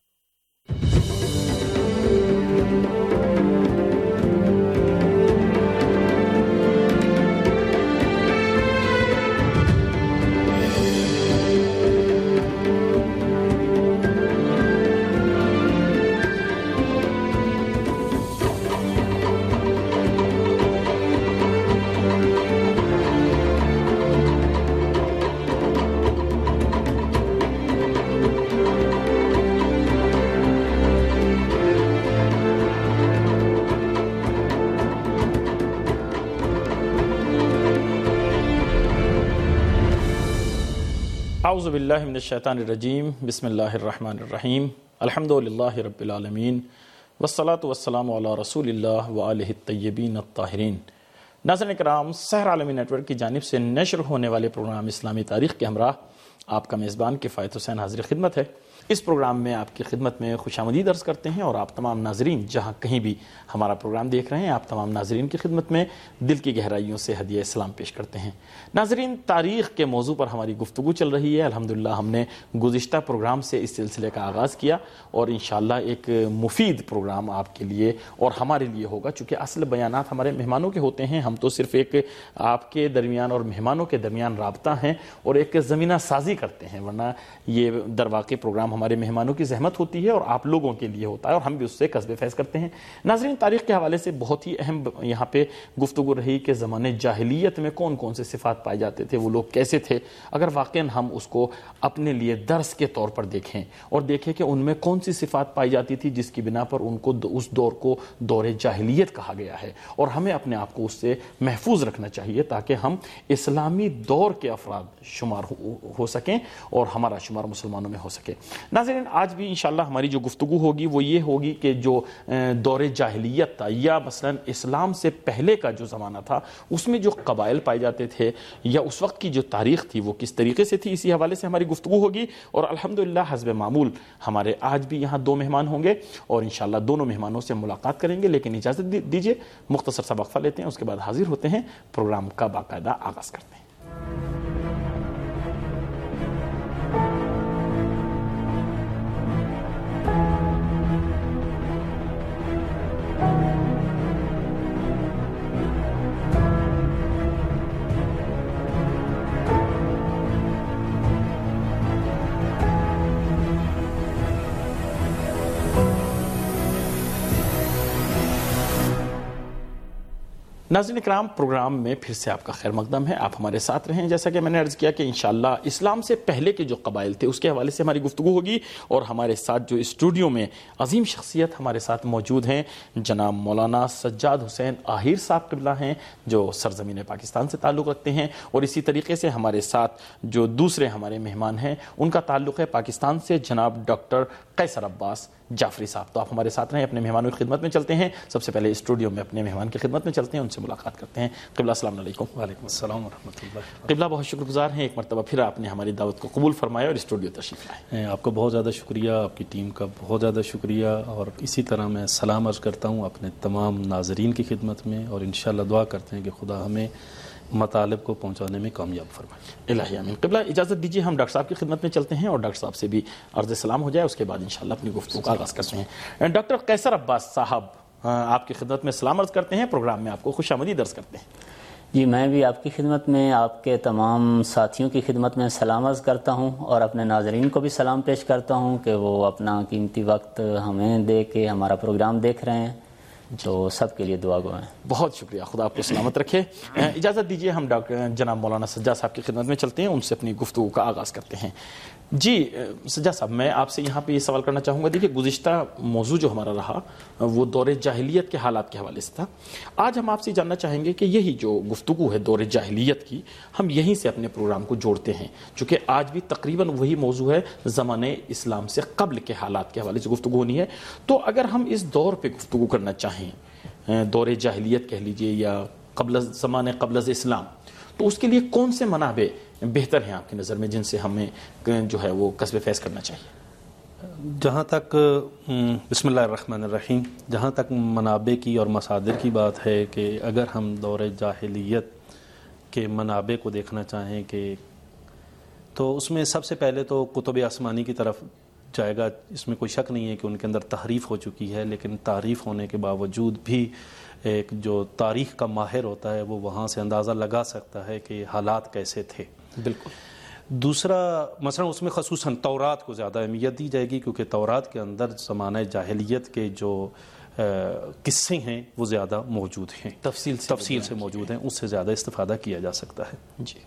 اعوذ باللہ من الشیطان الرجیم. بسم اللہ الرحمن الرحیم. الحمدللہ رب العالمین والصلاة والسلام علی رسول اللہ وآلہ الطیبین الطاہرین. ناظرین کرام، سحر عالمی نیٹ ورک کی جانب سے نشر ہونے والے پروگرام اسلامی تاریخ کے ہمراہ آپ کا میزبان کفایت حسین حاضر خدمت ہے. اس پروگرام میں آپ کی خدمت میں خوش آمدید عرض کرتے ہیں، اور آپ تمام ناظرین جہاں کہیں بھی ہمارا پروگرام دیکھ رہے ہیں، آپ تمام ناظرین کی خدمت میں دل کی گہرائیوں سے ہدیہ اسلام پیش کرتے ہیں. ناظرین، تاریخ کے موضوع پر ہماری گفتگو چل رہی ہے. الحمدللہ ہم نے گزشتہ پروگرام سے اس سلسلے کا آغاز کیا، اور انشاءاللہ ایک مفید پروگرام آپ کے لیے اور ہمارے لیے ہوگا. چونکہ اصل بیانات ہمارے مہمانوں کے ہوتے ہیں، ہم تو صرف ایک آپ کے درمیان اور مہمانوں کے درمیان رابطہ ہیں اور ایک زمینہ سازی کرتے ہیں، ورنہ یہ در واقع پروگرام ہمارے مہمانوں کی زحمت ہوتی ہے اور آپ لوگوں کے لیے ہوتا ہے، اور ہم بھی اس سے کسب فیض کرتے ہیں. ناظرین، تاریخ کے حوالے سے بہت ہی اہم یہاں پہ گفتگو رہی کہ زمانے جاہلیت میں کون کون سے صفات پائے جاتے تھے، وہ لوگ کیسے تھے. اگر واقعا ہم اس کو اپنے لیے درس کے طور پر دیکھیں اور دیکھیں کہ ان میں کون سی صفات پائی جاتی تھی جس کی بنا پر ان کو اس دور کو دور جاہلیت کہا گیا ہے، اور ہمیں اپنے آپ کو اس سے محفوظ رکھنا چاہیے تاکہ ہم اسلامی دور کے افراد شمار ہو سکیں اور ہمارا شمار مسلمانوں میں ہو سکے. ناظرین، آج بھی انشاءاللہ ہماری جو گفتگو ہوگی وہ یہ ہوگی کہ جو دور جاہلیت تھا، یا مثلا اسلام سے پہلے کا جو زمانہ تھا، اس میں جو قبائل پائے جاتے تھے یا اس وقت کی جو تاریخ تھی وہ کس طریقے سے تھی، اسی حوالے سے ہماری گفتگو ہوگی. اور الحمدللہ حسب معمول ہمارے آج بھی یہاں دو مہمان ہوں گے، اور انشاءاللہ دونوں مہمانوں سے ملاقات کریں گے. لیکن اجازت دیجیے، مختصر سا وقفہ لیتے ہیں، اس کے بعد حاضر ہوتے ہیں، پروگرام کا باقاعدہ آغاز کرتے ہیں. ناظرین اکرام، پروگرام میں پھر سے آپ کا خیر مقدم ہے، آپ ہمارے ساتھ رہیں۔ جیسا کہ میں نے عرض کیا کہ انشاءاللہ اسلام سے پہلے کے جو قبائل تھے اس کے حوالے سے ہماری گفتگو ہوگی، اور ہمارے ساتھ جو اسٹوڈیو میں عظیم شخصیت ہمارے ساتھ موجود ہیں جناب مولانا سجاد حسین آہیر صاحب قبلہ ہیں، جو سرزمین پاکستان سے تعلق رکھتے ہیں، اور اسی طریقے سے ہمارے ساتھ جو دوسرے ہمارے مہمان ہیں ان کا تعلق ہے پاکستان سے، جناب ڈاکٹر قیصر عباس جعفری صاحب۔ تو آپ ہمارے ساتھ رہیں، اپنے مہمانوں کی خدمت میں چلتے ہیں۔ سب سے پہلے اسٹوڈیو میں اپنے مہمان کی خدمت میں چلتے ہیں، ان سے ملاقات کرتے ہیں۔ قبلہ السلام علیکم۔ وعلیکم السلام ورحمۃ اللہ۔ قبلہ بہت شکر گزار ہیں، ایک مرتبہ پھر آپ نے ہماری دعوت کو قبول فرمایا اور اسٹوڈیو تشریف لائے۔ آپ کا بہت زیادہ شکریہ، آپ کی ٹیم کا بہت زیادہ شکریہ، اور اسی طرح میں سلام عرض کرتا ہوں اپنے تمام ناظرین کی خدمت میں، اور انشاءاللہ دعا کرتے ہیں کہ خدا ہمیں مطالب کو پہنچانے میں کامیاب فرمائے۔ الہی آمین۔ قبلہ اجازت دیجیے ہم ڈاکٹر صاحب کی خدمت میں چلتے ہیں اور ڈاکٹر صاحب سے بھی عرض سلام ہو جائے، اس کے بعد انشاءاللہ اپنی گفتگو کا آغاز کرتے ہیں۔ ڈاکٹر قیصر عباس صاحب آپ کی خدمت میں سلام عرض کرتے ہیں، پروگرام میں آپ کو خوش آمدید عرض کرتے ہیں۔ جی، میں بھی آپ کی خدمت میں، آپ کے تمام ساتھیوں کی خدمت میں سلام عرض کرتا ہوں، اور اپنے ناظرین کو بھی سلام پیش کرتا ہوں کہ وہ اپنا قیمتی وقت ہمیں دے کے ہمارا پروگرام دیکھ رہے ہیں، تو سب کے لیے دعا گو ہیں۔ بہت شکریہ، خدا آپ کو سلامت رکھے۔ اجازت دیجیے ہم ڈاکٹر جناب مولانا سجاد صاحب کی خدمت میں چلتے ہیں، ان سے اپنی گفتگو کا آغاز کرتے ہیں۔ جی سجاد صاحب، میں آپ سے یہاں پہ یہ سوال کرنا چاہوں گا، دیکھیے گزشتہ موضوع جو ہمارا رہا وہ دور جاہلیت کے حالات کے حوالے سے تھا۔ آج ہم آپ سے جاننا چاہیں گے کہ یہی جو گفتگو ہے دور جاہلیت کی، ہم یہیں سے اپنے پروگرام کو جوڑتے ہیں، چونکہ آج بھی تقریباً وہی موضوع ہے، زمانے اسلام سے قبل کے حالات کے حوالے سے گفتگو ہونی ہے۔ تو اگر ہم اس دور پہ گفتگو کرنا چاہیں، دور جاہلیت کہہ لیجئے یا زمانے قبل از اسلام، تو اس کے لیے کون سے منابع بہتر ہیں آپ کی نظر میں، جن سے ہمیں جو ہے وہ کسب فیض کرنا چاہیے؟ جہاں تک بسم اللہ الرحمن الرحیم، جہاں تک منابع کی اور مصادر کی بات ہے، کہ اگر ہم دور جاہلیت کے منابع کو دیکھنا چاہیں تو اس میں سب سے پہلے تو کتب آسمانی کی طرف جائے گا۔ اس میں کوئی شک نہیں ہے کہ ان کے اندر تحریف ہو چکی ہے، لیکن تعریف ہونے کے باوجود بھی ایک جو تاریخ کا ماہر ہوتا ہے وہ وہاں سے اندازہ لگا سکتا ہے کہ حالات کیسے تھے۔ بالکل۔ دوسرا مثلا اس میں خصوصاً تورات کو زیادہ اہمیت دی جائے گی، کیونکہ تورات کے اندر زمانہ جاہلیت کے جو قصے ہیں وہ زیادہ موجود ہیں، تفصیل سے موجود ہیں، اس سے زیادہ استفادہ کیا جا سکتا ہے۔ جی،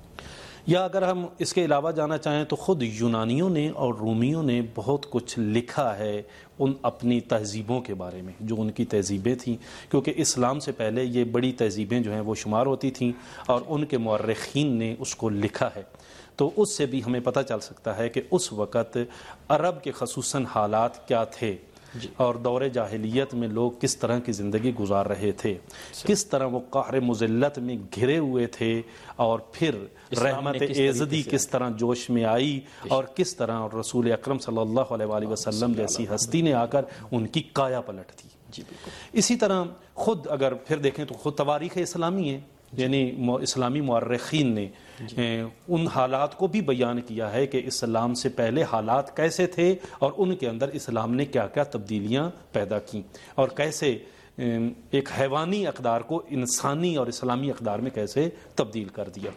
یا اگر ہم اس کے علاوہ جانا چاہیں تو خود یونانیوں نے اور رومیوں نے بہت کچھ لکھا ہے ان اپنی تہذیبوں کے بارے میں، جو ان کی تہذیبیں تھیں، کیونکہ اسلام سے پہلے یہ بڑی تہذیبیں جو ہیں وہ شمار ہوتی تھیں، اور ان کے مورخین نے اس کو لکھا ہے۔ تو اس سے بھی ہمیں پتہ چل سکتا ہے کہ اس وقت عرب کے خصوصاً حالات کیا تھے، اور دور جاہلیت میں لوگ کس طرح کی زندگی گزار رہے تھے، کس طرح وہ قہر مذلت میں گھرے ہوئے تھے، اور پھر رحمت ایزدی کس طرح جوش میں آئی، اور کس طرح رسول اکرم صلی اللہ علیہ وآلہ وسلم جیسی ہستی نے آ کر ان کی کایا پلٹ دی۔ اسی طرح خود اگر پھر دیکھیں تو خود تواریخ اسلامی ہے، یعنی اسلامی مورخین نے ان حالات کو بھی بیان کیا ہے کہ اسلام سے پہلے حالات کیسے تھے، اور ان کے اندر اسلام نے کیا کیا تبدیلیاں پیدا کی، اور کیسے ایک حیوانی اقدار کو انسانی اور اسلامی اقدار میں کیسے تبدیل کر دیا۔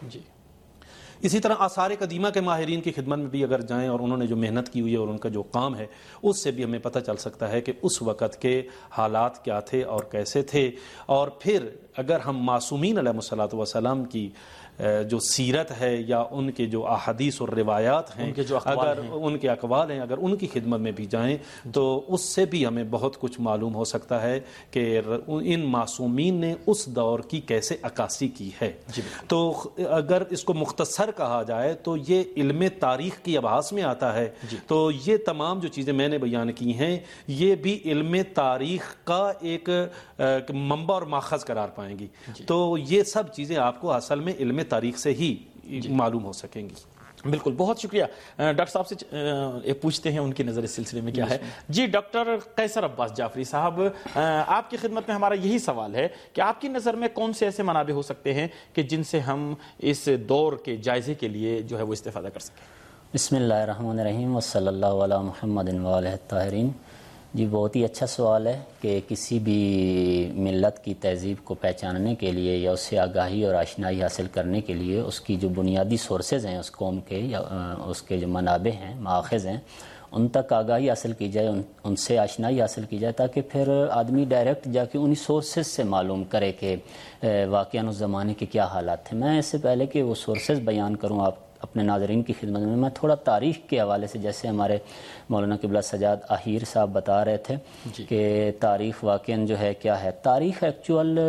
اسی طرح آثار قدیمہ کے ماہرین کی خدمت میں بھی اگر جائیں، اور انہوں نے جو محنت کی ہوئی ہے اور ان کا جو کام ہے، اس سے بھی ہمیں پتہ چل سکتا ہے کہ اس وقت کے حالات کیا تھے اور کیسے تھے۔ اور پھر اگر ہم معصومین علیہ الصلوۃ والسلام کی جو سیرت ہے یا ان کے جو احادیث اور روایات ہیں، اگر ان کے اقوال ہیں، اگر ان کی خدمت میں بھی جائیں تو اس سے بھی ہمیں بہت کچھ معلوم ہو سکتا ہے کہ ان معصومین نے اس دور کی کیسے عکاسی کی ہے۔ تو اگر اس کو مختصر کہا جائے تو یہ علم تاریخ کی ابحاث میں آتا ہے۔ تو یہ تمام جو چیزیں میں نے بیان کی ہیں یہ بھی علم تاریخ کا ایک منبع اور ماخذ قرار پائیں گی۔ تو یہ سب چیزیں آپ کو اصل میں علم تاریخ سے ہی معلوم ہو سکیں گی۔ بالکل، بہت شکریہ۔ ڈاکٹر صاحب سے پوچھتے ہیں ان کی نظر اس سلسلے میں کیا ہے۔ جی ڈاکٹر قیصر عباس جعفری صاحب، آپ کی خدمت میں ہمارا یہی سوال ہے کہ آپ کی نظر میں کون سے ایسے منابع ہو سکتے ہیں کہ جن سے ہم اس دور کے جائزے کے لیے جو ہے وہ استفادہ کر سکیں؟ بسم اللہ الرحمن الرحیم، وصلی اللہ علی محمد وآلہ الطاہرین۔ جی بہت ہی اچھا سوال ہے کہ کسی بھی ملت کی تہذیب کو پہچاننے کے لیے یا اس سے آگاہی اور آشنائی حاصل کرنے کے لیے اس کی جو بنیادی سورسز ہیں اس قوم کے یا اس کے جو منابع ہیں، ماخذ ہیں، ان تک آگاہی حاصل کی جائے، ان سے آشنائی حاصل کی جائے، تاکہ پھر آدمی ڈائریکٹ جا کے انہی سورسز سے معلوم کرے کہ واقعاً اس زمانے کے کیا حالات تھے۔ میں اس سے پہلے کہ وہ سورسز بیان کروں آپ اپنے ناظرین کی خدمت میں تھوڑا تاریخ کے حوالے سے، جیسے ہمارے مولانا قبلہ سجاد آہیر صاحب بتا رہے تھے کہ تاریخ واقعاً جو ہے کیا ہے۔ تاریخ ایکچوئل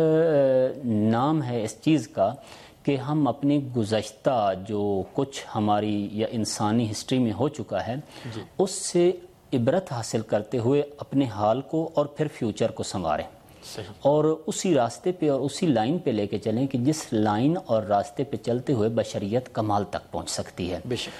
نام ہے اس چیز کا کہ ہم اپنی گزشتہ جو کچھ ہماری یا انسانی ہسٹری میں ہو چکا ہے اس سے عبرت حاصل کرتے ہوئے اپنے حال کو اور پھر فیوچر کو سنواریں، اور اسی راستے پہ اور اسی لائن پہ لے کے چلیں کہ جس لائن اور راستے پہ چلتے ہوئے بشریت کمال تک پہنچ سکتی ہے۔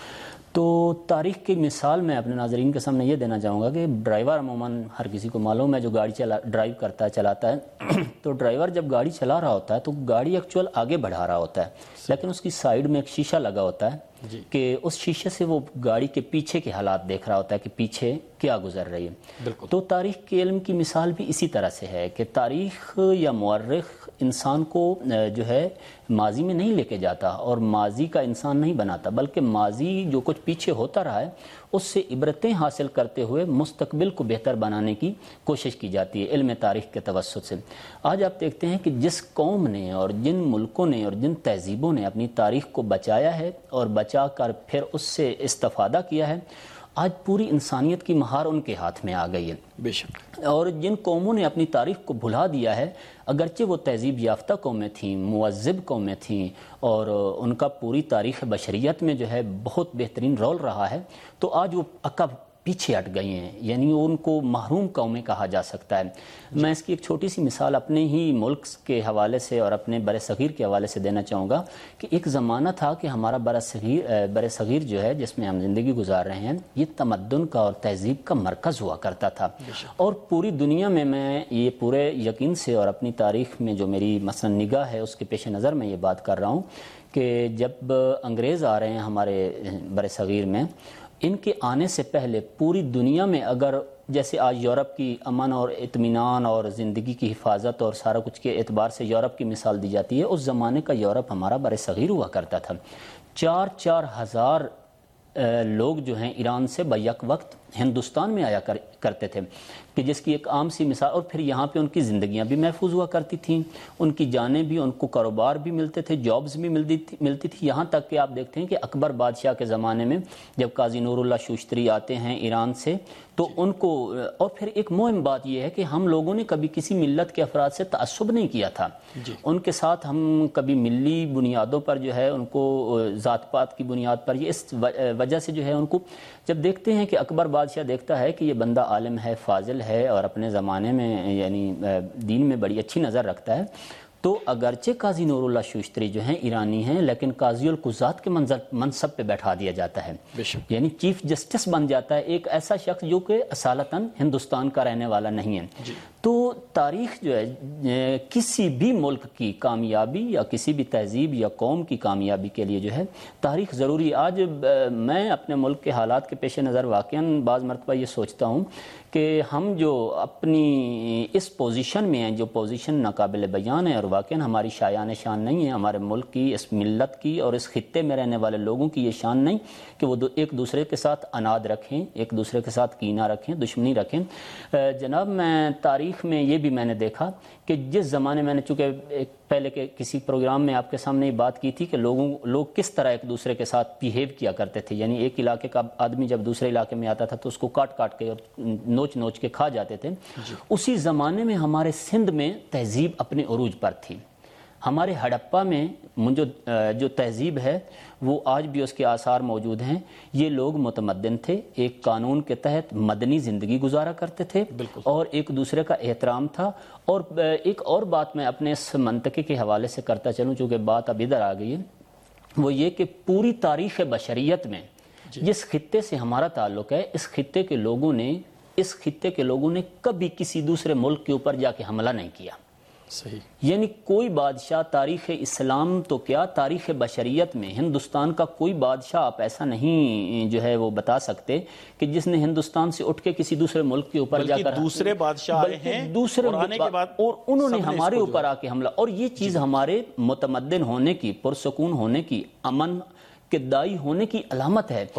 تو تاریخ کی مثال میں اپنے ناظرین کے سامنے یہ دینا چاہوں گا کہ ڈرائیور عموماً ہر کسی کو معلوم ہے جو گاڑی ڈرائیو کرتا ہے، چلاتا ہے، تو ڈرائیور جب گاڑی چلا رہا ہوتا ہے تو گاڑی ایکچوئل آگے بڑھا رہا ہوتا ہے، لیکن اس کی سائیڈ میں ایک شیشہ لگا ہوتا ہے کہ اس شیشے سے وہ گاڑی کے پیچھے کے حالات دیکھ رہا ہوتا ہے کہ پیچھے کیا گزر رہی ہے۔ تو تاریخ کے علم کی مثال بھی اسی طرح سے ہے کہ تاریخ یا مورخ انسان کو جو ہے ماضی میں نہیں لے کے جاتا اور ماضی کا انسان نہیں بناتا، بلکہ ماضی جو کچھ پیچھے ہوتا رہا ہے اس سے عبرتیں حاصل کرتے ہوئے مستقبل کو بہتر بنانے کی کوشش کی جاتی ہے علم تاریخ کے توسط سے۔ آج آپ دیکھتے ہیں کہ جس قوم نے اور جن ملکوں نے اور جن تہذیبوں نے اپنی تاریخ کو بچایا ہے اور بچا کر پھر اس سے استفادہ کیا ہے، آج پوری انسانیت کی مہار ان کے ہاتھ میں آ گئی ہے۔ بے شک۔ اور جن قوموں نے اپنی تاریخ کو بھلا دیا ہے، اگرچہ وہ تہذیب یافتہ قومیں تھیں، مہذب قومیں تھیں اور ان کا پوری تاریخ بشریت میں جو ہے بہت بہترین رول رہا ہے، تو آج وہ عقب پیچھے ہٹ گئی ہیں، یعنی ان کو محروم قومیں کہا جا سکتا ہے۔ میں اس کی ایک چھوٹی سی مثال اپنے ہی ملک کے حوالے سے اور اپنے بر صغیر کے حوالے سے دینا چاہوں گا کہ ایک زمانہ تھا کہ ہمارا بر صغیر جو ہے جس میں ہم زندگی گزار رہے ہیں، یہ تمدن کا اور تہذیب کا مرکز ہوا کرتا تھا، اور پوری دنیا میں یہ پورے یقین سے اور اپنی تاریخ میں جو میری مثلا نگاہ ہے اس کے پیش نظر میں یہ بات کر رہا ہوں کہ جب انگریز آ رہے ہیں ہمارے بر صغیر میں، ان کے آنے سے پہلے پوری دنیا میں اگر جیسے آج یورپ کی امن اور اطمینان اور زندگی کی حفاظت اور سارا کچھ کے اعتبار سے یورپ کی مثال دی جاتی ہے، اس زمانے کا یورپ ہمارا بر صغیر ہوا کرتا تھا۔ 4,000 لوگ جو ہیں ایران سے بیک وقت ہندوستان میں آیا کرتے تھے، کہ جس کی ایک عام سی مثال، اور پھر یہاں پہ ان کی زندگیاں بھی محفوظ ہوا کرتی تھیں، ان کی جانیں بھی، ان کو کاروبار بھی ملتے تھے، جابز بھی ملتی تھی، یہاں تک کہ آپ دیکھتے ہیں کہ اکبر بادشاہ کے زمانے میں جب قاضی نور اللہ شوشتری آتے ہیں ایران سے تو ان کو، اور پھر ایک مہم بات یہ ہے کہ ہم لوگوں نے کبھی کسی ملت کے افراد سے تعصب نہیں کیا تھا، ان کے ساتھ ہم کبھی ملی بنیادوں پر جو ہے ان کو ذات پات کی بنیاد پر، یہ اس وجہ سے جو ہے ان کو جب دیکھتے ہیں کہ اکبر بادشاہ دیکھتا ہے کہ یہ بندہ عالم ہے، فاضل ہے اور اپنے زمانے میں یعنی دین میں بڑی اچھی نظر رکھتا ہے، تو اگرچہ قاضی نور اللہ شوشتری جو ہیں ایرانی ہیں لیکن قاضی القضات کے منصب پہ بیٹھا دیا جاتا ہے، یعنی چیف جسٹس بن جاتا ہے ایک ایسا شخص جو کہ اصالتاً ہندوستان کا رہنے والا نہیں ہے۔ تو تاریخ جو ہے کسی بھی ملک کی کامیابی یا کسی بھی تہذیب یا قوم کی کامیابی کے لیے جو ہے تاریخ ضروری ہے۔ آج میں اپنے ملک کے حالات کے پیش نظر واقعاً بعض مرتبہ یہ سوچتا ہوں کہ ہم جو اپنی اس پوزیشن میں ہیں، جو پوزیشن ناقابل بیان ہے اور واقعاً ہماری شایان شان نہیں ہے، ہمارے ملک کی، اس ملت کی اور اس خطے میں رہنے والے لوگوں کی یہ شان نہیں کہ وہ ایک دوسرے کے ساتھ اناد رکھیں، ایک دوسرے کے ساتھ کینہ رکھیں، دشمنی رکھیں۔ جناب میں تاریخ میں یہ بھی میں نے دیکھا کہ جس زمانے میں نے چونکہ پہلے کے کسی پروگرام میں آپ کے سامنے یہ بات کی تھی کہ لوگ کس طرح ایک دوسرے کے ساتھ بیہیو کیا کرتے تھے، یعنی ایک علاقے کا آدمی جب دوسرے علاقے میں آتا تھا تو اس کو کاٹ کے اور نوچ کے کھا جاتے تھے، اسی زمانے میں ہمارے سندھ میں تہذیب اپنے عروج پر تھی۔ ہمارے ہڑپا میں جو تہذیب ہے وہ آج بھی اس کے آثار موجود ہیں۔ یہ لوگ متمدن تھے، ایک قانون کے تحت مدنی زندگی گزارا کرتے تھے اور ایک دوسرے کا احترام تھا۔ اور ایک اور بات میں اپنے اس منطقے کے حوالے سے کرتا چلوں چونکہ بات اب ادھر آ گئی ہے، وہ یہ کہ پوری تاریخ بشریت میں جس خطے سے ہمارا تعلق ہے، اس خطے کے لوگوں نے کبھی کسی دوسرے ملک کے اوپر جا کے حملہ نہیں کیا۔ صحیح، یعنی کوئی بادشاہ تاریخ اسلام تو کیا، تاریخ بشریت میں ہندوستان کا کوئی بادشاہ آپ ایسا نہیں جو ہے وہ بتا سکتے کہ جس نے ہندوستان سے اٹھ کے کسی دوسرے ملک کے اوپر جا کر دوسرے بادشاہ آئے ہیں دوسرے اور انہوں نے ہمارے اوپر آ کے حملہ، اور یہ چیز ہمارے متمدن ہونے کی، پرسکون ہونے کی، امن کہ دائی ہونے کی علامت ہے،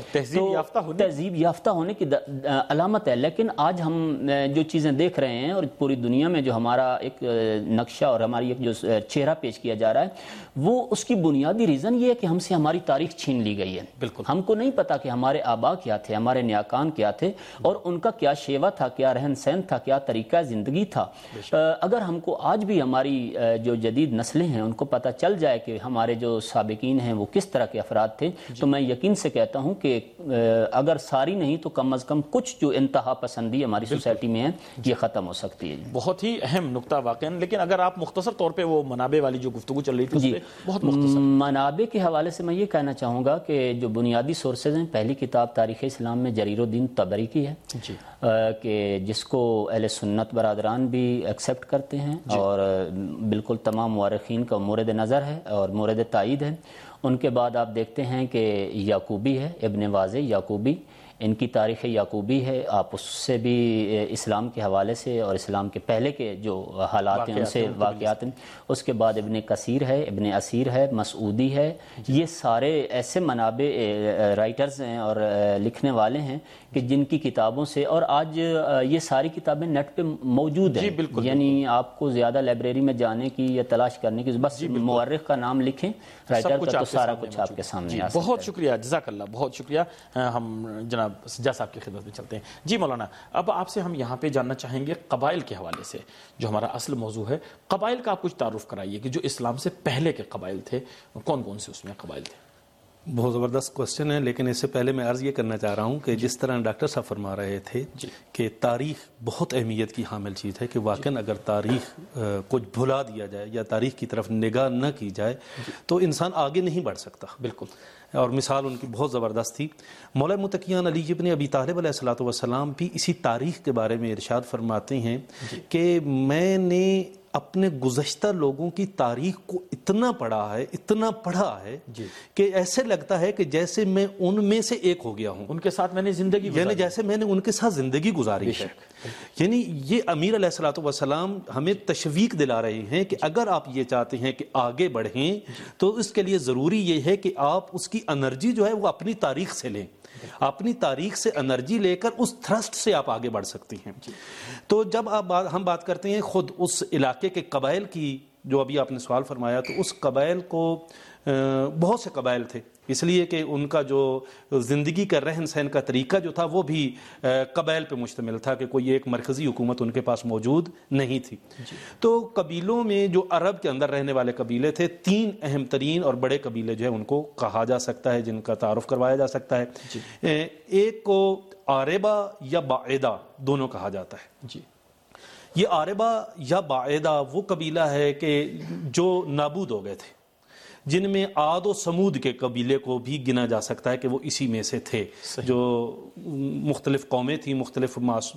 تہذیب یافتہ ہونے کی علامت ہے. لیکن آج ہم جو چیزیں دیکھ رہے ہیں اور پوری دنیا میں جو ہمارا ایک نقشہ اور ہماری ایک جو چہرہ پیش کیا جا رہا ہے، وہ اس کی بنیادی ریزن یہ ہے کہ ہم سے ہماری تاریخ چھین لی گئی ہے. بالکل ہم کو نہیں پتا کہ ہمارے آبا کیا تھے، ہمارے نیاکان کیا تھے، اور ان کا کیا شیوا تھا، کیا رہن سہن تھا، کیا طریقہ زندگی تھا. اگر ہم کو آج بھی ہماری جو جدید نسلیں ہیں ان کو پتہ چل جائے کہ ہمارے جو سابقین ہیں وہ کس طرح کے افراد تھے، تو میں یقین سے کہتا ہوں کہ اگر ساری نہیں تو کم از کم کچھ جو انتہا پسندی ہماری سوسائٹی میں ہے یہ ختم ہو سکتی ہے. بہت ہی اہم نقطہ واقعا. لیکن اگر آپ مختصر طور پہ وہ منابع والی جو گفتگو چل رہی تھی اس پہ بہت مختصر. منابع کے حوالے سے میں یہ کہنا چاہوں گا کہ جو بنیادی سورسز ہیں، پہلی کتاب تاریخ اسلام میں جریر الدین طبری کی ہے کہ جس کو اہل سنت برادران بھی ایکسیپٹ کرتے ہیں اور بالکل تمام مورخین کا مورد نظر ہے اور مورد تائید ہے. ان کے بعد آپ دیکھتے ہیں کہ یعقوبی ہے، ابن واضح یعقوبی، ان کی تاریخ یعقوبی ہے. آپ اس سے بھی اسلام کے حوالے سے اور اسلام کے پہلے کے جو حالات ہیں ان سے واقعات ہیں. اس کے بعد ابن کثیر ہے، ابن اسیر ہے، مسعودی ہے. یہ سارے ایسے منابع رائٹرز ہیں اور لکھنے والے ہیں کہ جن کی کتابوں سے، اور آج یہ ساری کتابیں نیٹ پہ موجود ہیں. یعنی آپ کو زیادہ لائبریری میں جانے کی یا تلاش کرنے کی، بس مورخ کا نام لکھیں رائٹر کا تو سارا کچھ آپ کے سامنے آ سکتا ہے. بہت شکریہ، جزاک اللہ، بہت شکریہ. ہم جناب سجاد صاحب کی خدمت میں چلتے ہیں. جی مولانا، اب آپ سے ہم یہاں پہ جاننا چاہیں گے قبائل کے حوالے سے، جو ہمارا اصل موضوع ہے. قبائل کا آپ کچھ تعارف کرائیے کہ جو اسلام سے پہلے کے قبائل تھے کون کون سے اس میں قبائل تھے. بہت زبردست کوسچن ہے، لیکن اس سے پہلے میں عرض یہ کرنا چاہ رہا ہوں کہ جس طرح ڈاکٹر صاحب فرما رہے تھے کہ تاریخ بہت اہمیت کی حامل چیز ہے، کہ واقعاً اگر تاریخ کو بھلا دیا جائے یا تاریخ کی طرف نگاہ نہ کی جائے تو انسان آگے نہیں بڑھ سکتا. بالکل. اور مثال ان کی بہت زبردست تھی. مولا متقیان علی ابن ابی طالب علیہ الصلوۃ والسلام بھی اسی تاریخ کے بارے میں ارشاد فرماتے ہیں کہ میں نے اپنے گزشتہ لوگوں کی تاریخ کو اتنا پڑھا ہے کہ ایسے لگتا ہے کہ جیسے میں ان میں سے ایک ہو گیا ہوں، ان کے ساتھ میں نے زندگی گزاری، یعنی جیسے میں نے ان کے ساتھ زندگی گزاری ہے. یعنی یہ امیر علیہ الصلوۃ والسلام ہمیں تشویق دلا رہے ہیں کہ اگر آپ یہ چاہتے ہیں کہ آگے بڑھیں تو اس کے لیے ضروری یہ ہے کہ آپ اس کی انرجی جو ہے وہ اپنی تاریخ سے لیں. اپنی تاریخ سے انرجی لے کر اس تھرسٹ سے آپ آگے بڑھ سکتی ہیں. تو جب ہم بات کرتے ہیں خود اس علاقے کے قبائل کی، جو ابھی آپ نے سوال فرمایا، تو اس قبائل کو بہت سے قبائل تھے، اس لیے کہ ان کا جو زندگی کا رہن سہن کا طریقہ جو تھا وہ بھی قبائل پہ مشتمل تھا، کہ کوئی ایک مرکزی حکومت ان کے پاس موجود نہیں تھی. تو قبیلوں میں جو عرب کے اندر رہنے والے قبیلے تھے، 3 اہم ترین اور بڑے قبیلے جو ہے ان کو کہا جا سکتا ہے، جن کا تعارف کروایا جا سکتا ہے. ایک کو عاربہ یا باعدہ دونوں کہا جاتا ہے. یہ عاربہ یا باعدہ وہ قبیلہ ہے کہ جو نابود ہو گئے تھے، جن میں عاد و سمود کے قبیلے کو بھی گنا جا سکتا ہے کہ وہ اسی میں سے تھے. جو مختلف قومیں تھیں، مختلف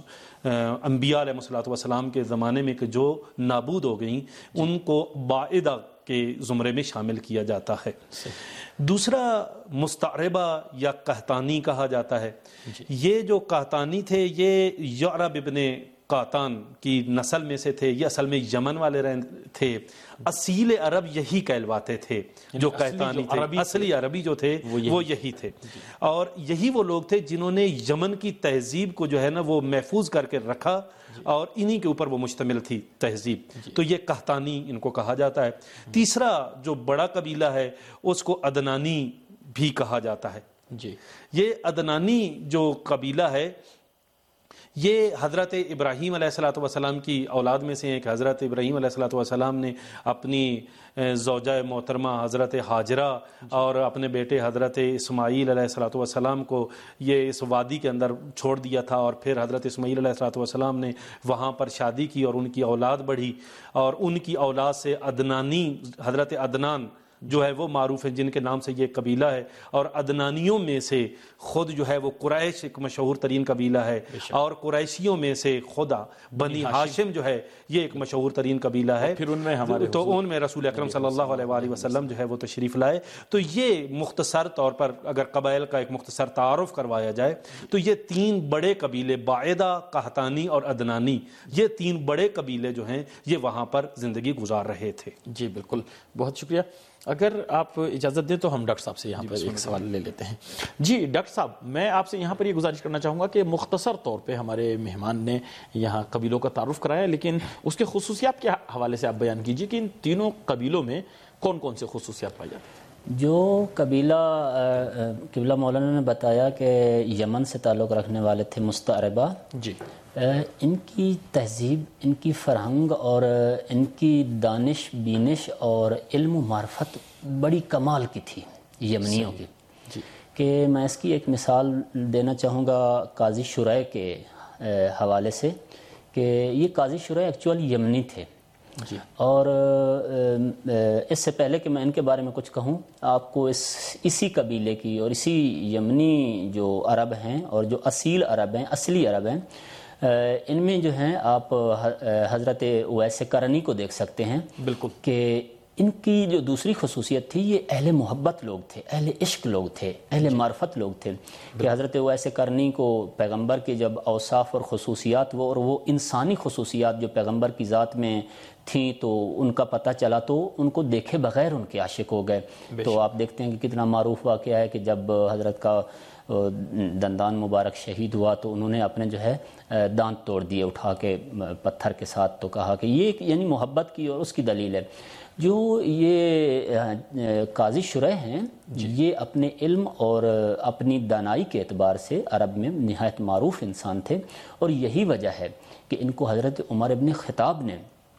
انبیاء علیہ الصلوۃ والسلام کے زمانے میں کہ جو نابود ہو گئیں، ان کو باعدہ کے زمرے میں شامل کیا جاتا ہے. دوسرا مستعربہ یا قحطانی کہا جاتا ہے. یہ جو قحطانی تھے یہ یعرب ابن قاطان کی نسل میں سے تھے. یہ اصل میں یمن والے تھے. اصیل عرب یہی کہلواتے تھے جو قحطانی تھے. اصلی عربی جو تھے وہ یہی تھے، اور یہی وہ لوگ تھے جنہوں نے یمن کی تہذیب کو جو ہے نا وہ محفوظ کر کے رکھا، اور انہی کے اوپر وہ مشتمل تھی تہذیب. تو یہ قحطانی ان کو کہا جاتا ہے. تیسرا جو بڑا قبیلہ ہے اس کو عدنانی بھی کہا جاتا ہے. یہ عدنانی جو قبیلہ ہے یہ حضرت ابراہیم علیہ الصلوۃ والسلام کی اولاد میں سے ہیں، کہ حضرت ابراہیم علیہ الصلوۃ والسلام نے اپنی زوجہ محترمہ حضرت ہاجرہ اور اپنے بیٹے حضرت اسماعیل علیہ الصلوۃ والسلام کو یہ اس وادی کے اندر چھوڑ دیا تھا، اور پھر حضرت اسماعیل علیہ الصلوۃ والسلام نے وہاں پر شادی کی اور ان کی اولاد بڑھی، اور ان کی اولاد سے عدنانی، حضرت عدنان جو ہے وہ معروف ہیں، جن کے نام سے یہ قبیلہ ہے. اور عدنانیوں میں سے خود جو ہے وہ قریش ایک مشہور ترین قبیلہ ہے، اور قریشیوں میں سے خدا بنی ہاشم جو ہے یہ ایک مشہور ترین قبیلہ ہے. پھر ان میں رسول اکرم صلی اللہ علیہ وآلہ وسلم جو ہے وہ تشریف لائے. تو یہ مختصر طور پر اگر قبائل کا ایک مختصر تعارف کروایا جائے تو یہ 3 بڑے قبیلے باعدہ، قحطانی اور عدنانی، یہ 3 بڑے قبیلے جو ہیں یہ وہاں پر زندگی گزار رہے تھے. جی بالکل، بہت شکریہ. اگر آپ اجازت دیں تو ہم ڈاکٹر صاحب سے یہاں پر ایک سوال لے لیتے ہیں. جی ڈاکٹر صاحب، میں آپ سے یہاں پر یہ گزارش کرنا چاہوں گا کہ مختصر طور پہ ہمارے مہمان نے یہاں قبیلوں کا تعارف کرایا، لیکن اس کے خصوصیات کے حوالے سے آپ بیان کیجیے کہ ان تینوں قبیلوں میں کون کون سے خصوصیات پائی جاتی ہیں. جو قبیلہ مولانا نے بتایا کہ یمن سے تعلق رکھنے والے تھے مستعربہ، جی، ان کی تہذیب، ان کی فرہنگ اور ان کی دانش بینش اور علم و معرفت بڑی کمال کی تھی یمنیوں کی. جی، کہ میں اس کی ایک مثال دینا چاہوں گا قاضی شریح کے حوالے سے، کہ یہ قاضی شریح ایکچولی یمنی تھے. جی، اور اس سے پہلے کہ میں ان کے بارے میں کچھ کہوں، آپ کو اسی قبیلے کی اور اسی یمنی جو عرب ہیں اور جو اصیل عرب ہیں، اصلی عرب ہیں، ان میں جو ہیں آپ حضرت اویس کرنی کو دیکھ سکتے ہیں. بالکل. کہ ان کی جو دوسری خصوصیت تھی، یہ اہل محبت لوگ تھے، اہل عشق لوگ تھے، اہل معرفت لوگ تھے. کہ حضرت اویس کرنی کو پیغمبر کے جب اوصاف اور خصوصیات اور وہ انسانی خصوصیات جو پیغمبر کی ذات میں تھیں تو ان کا پتہ چلا تو ان کو دیکھے بغیر ان کے عاشق ہو گئے. تو آپ دیکھتے ہیں کہ کتنا معروف واقعہ ہے کہ جب حضرت کا دندان مبارک شہید ہوا تو انہوں نے اپنے جو ہے دانت توڑ دیے اٹھا کے پتھر کے ساتھ. تو کہا کہ یہ یعنی محبت کی اور اس کی دلیل ہے. جو یہ قاضی شریح ہیں، یہ اپنے علم اور اپنی دانائی کے اعتبار سے عرب میں نہایت معروف انسان تھے. اور یہی وجہ ہے کہ ان کو حضرت عمر ابن خطاب نے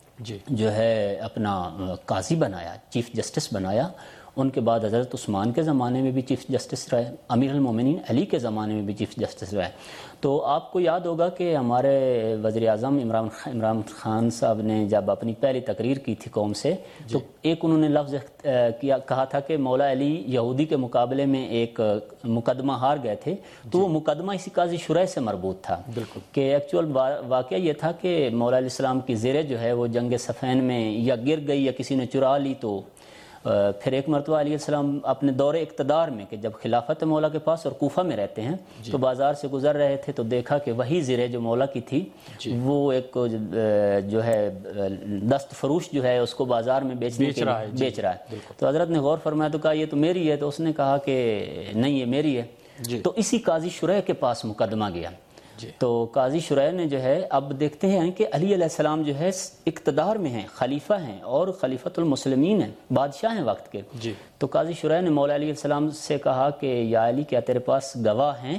جو ہے اپنا قاضی بنایا، چیف جسٹس بنایا. ان کے بعد حضرت عثمان کے زمانے میں بھی چیف جسٹس رہے، امیر المومنین علی کے زمانے میں بھی چیف جسٹس رہے. تو آپ کو یاد ہوگا کہ ہمارے وزیر اعظم عمران خان صاحب نے جب اپنی پہلی تقریر کی تھی قوم سے، تو ایک انہوں نے لفظ کہا تھا کہ مولا علی یہودی کے مقابلے میں ایک مقدمہ ہار گئے تھے. تو وہ مقدمہ اسی قاضی شریح سے مربوط تھا. بالکل. کہ ایکچوئل واقعہ یہ تھا کہ مولا علیہ السلام کی زرہ جو ہے وہ جنگ صفین میں یا گر گئی یا کسی نے چرا لی. تو پھر ایک مرتبہ علیہ السلام اپنے دور اقتدار میں کہ جب خلافت مولا کے پاس اور کوفہ میں رہتے ہیں تو بازار سے گزر رہے تھے تو دیکھا کہ وہی زرہ جو مولا کی تھی وہ ایک جو ہے دست فروش جو ہے اس کو بازار میں بیچ رہا ہے. تو حضرت نے غور فرمایا تو کہا یہ تو میری ہے. تو اس نے کہا کہ نہیں یہ میری ہے. تو اسی قاضی شریح کے پاس مقدمہ گیا. تو قاضی شریح نے جو ہے اب دیکھتے ہیں کہ علی علیہ السلام جو ہے اقتدار میں ہیں، خلیفہ ہیں اور خلیفۃ المسلمین ہیں، بادشاہ ہیں وقت کے. تو قاضی شریح نے مولا علیہ السلام سے کہا کہ یا علی کیا تیرے پاس گواہ ہیں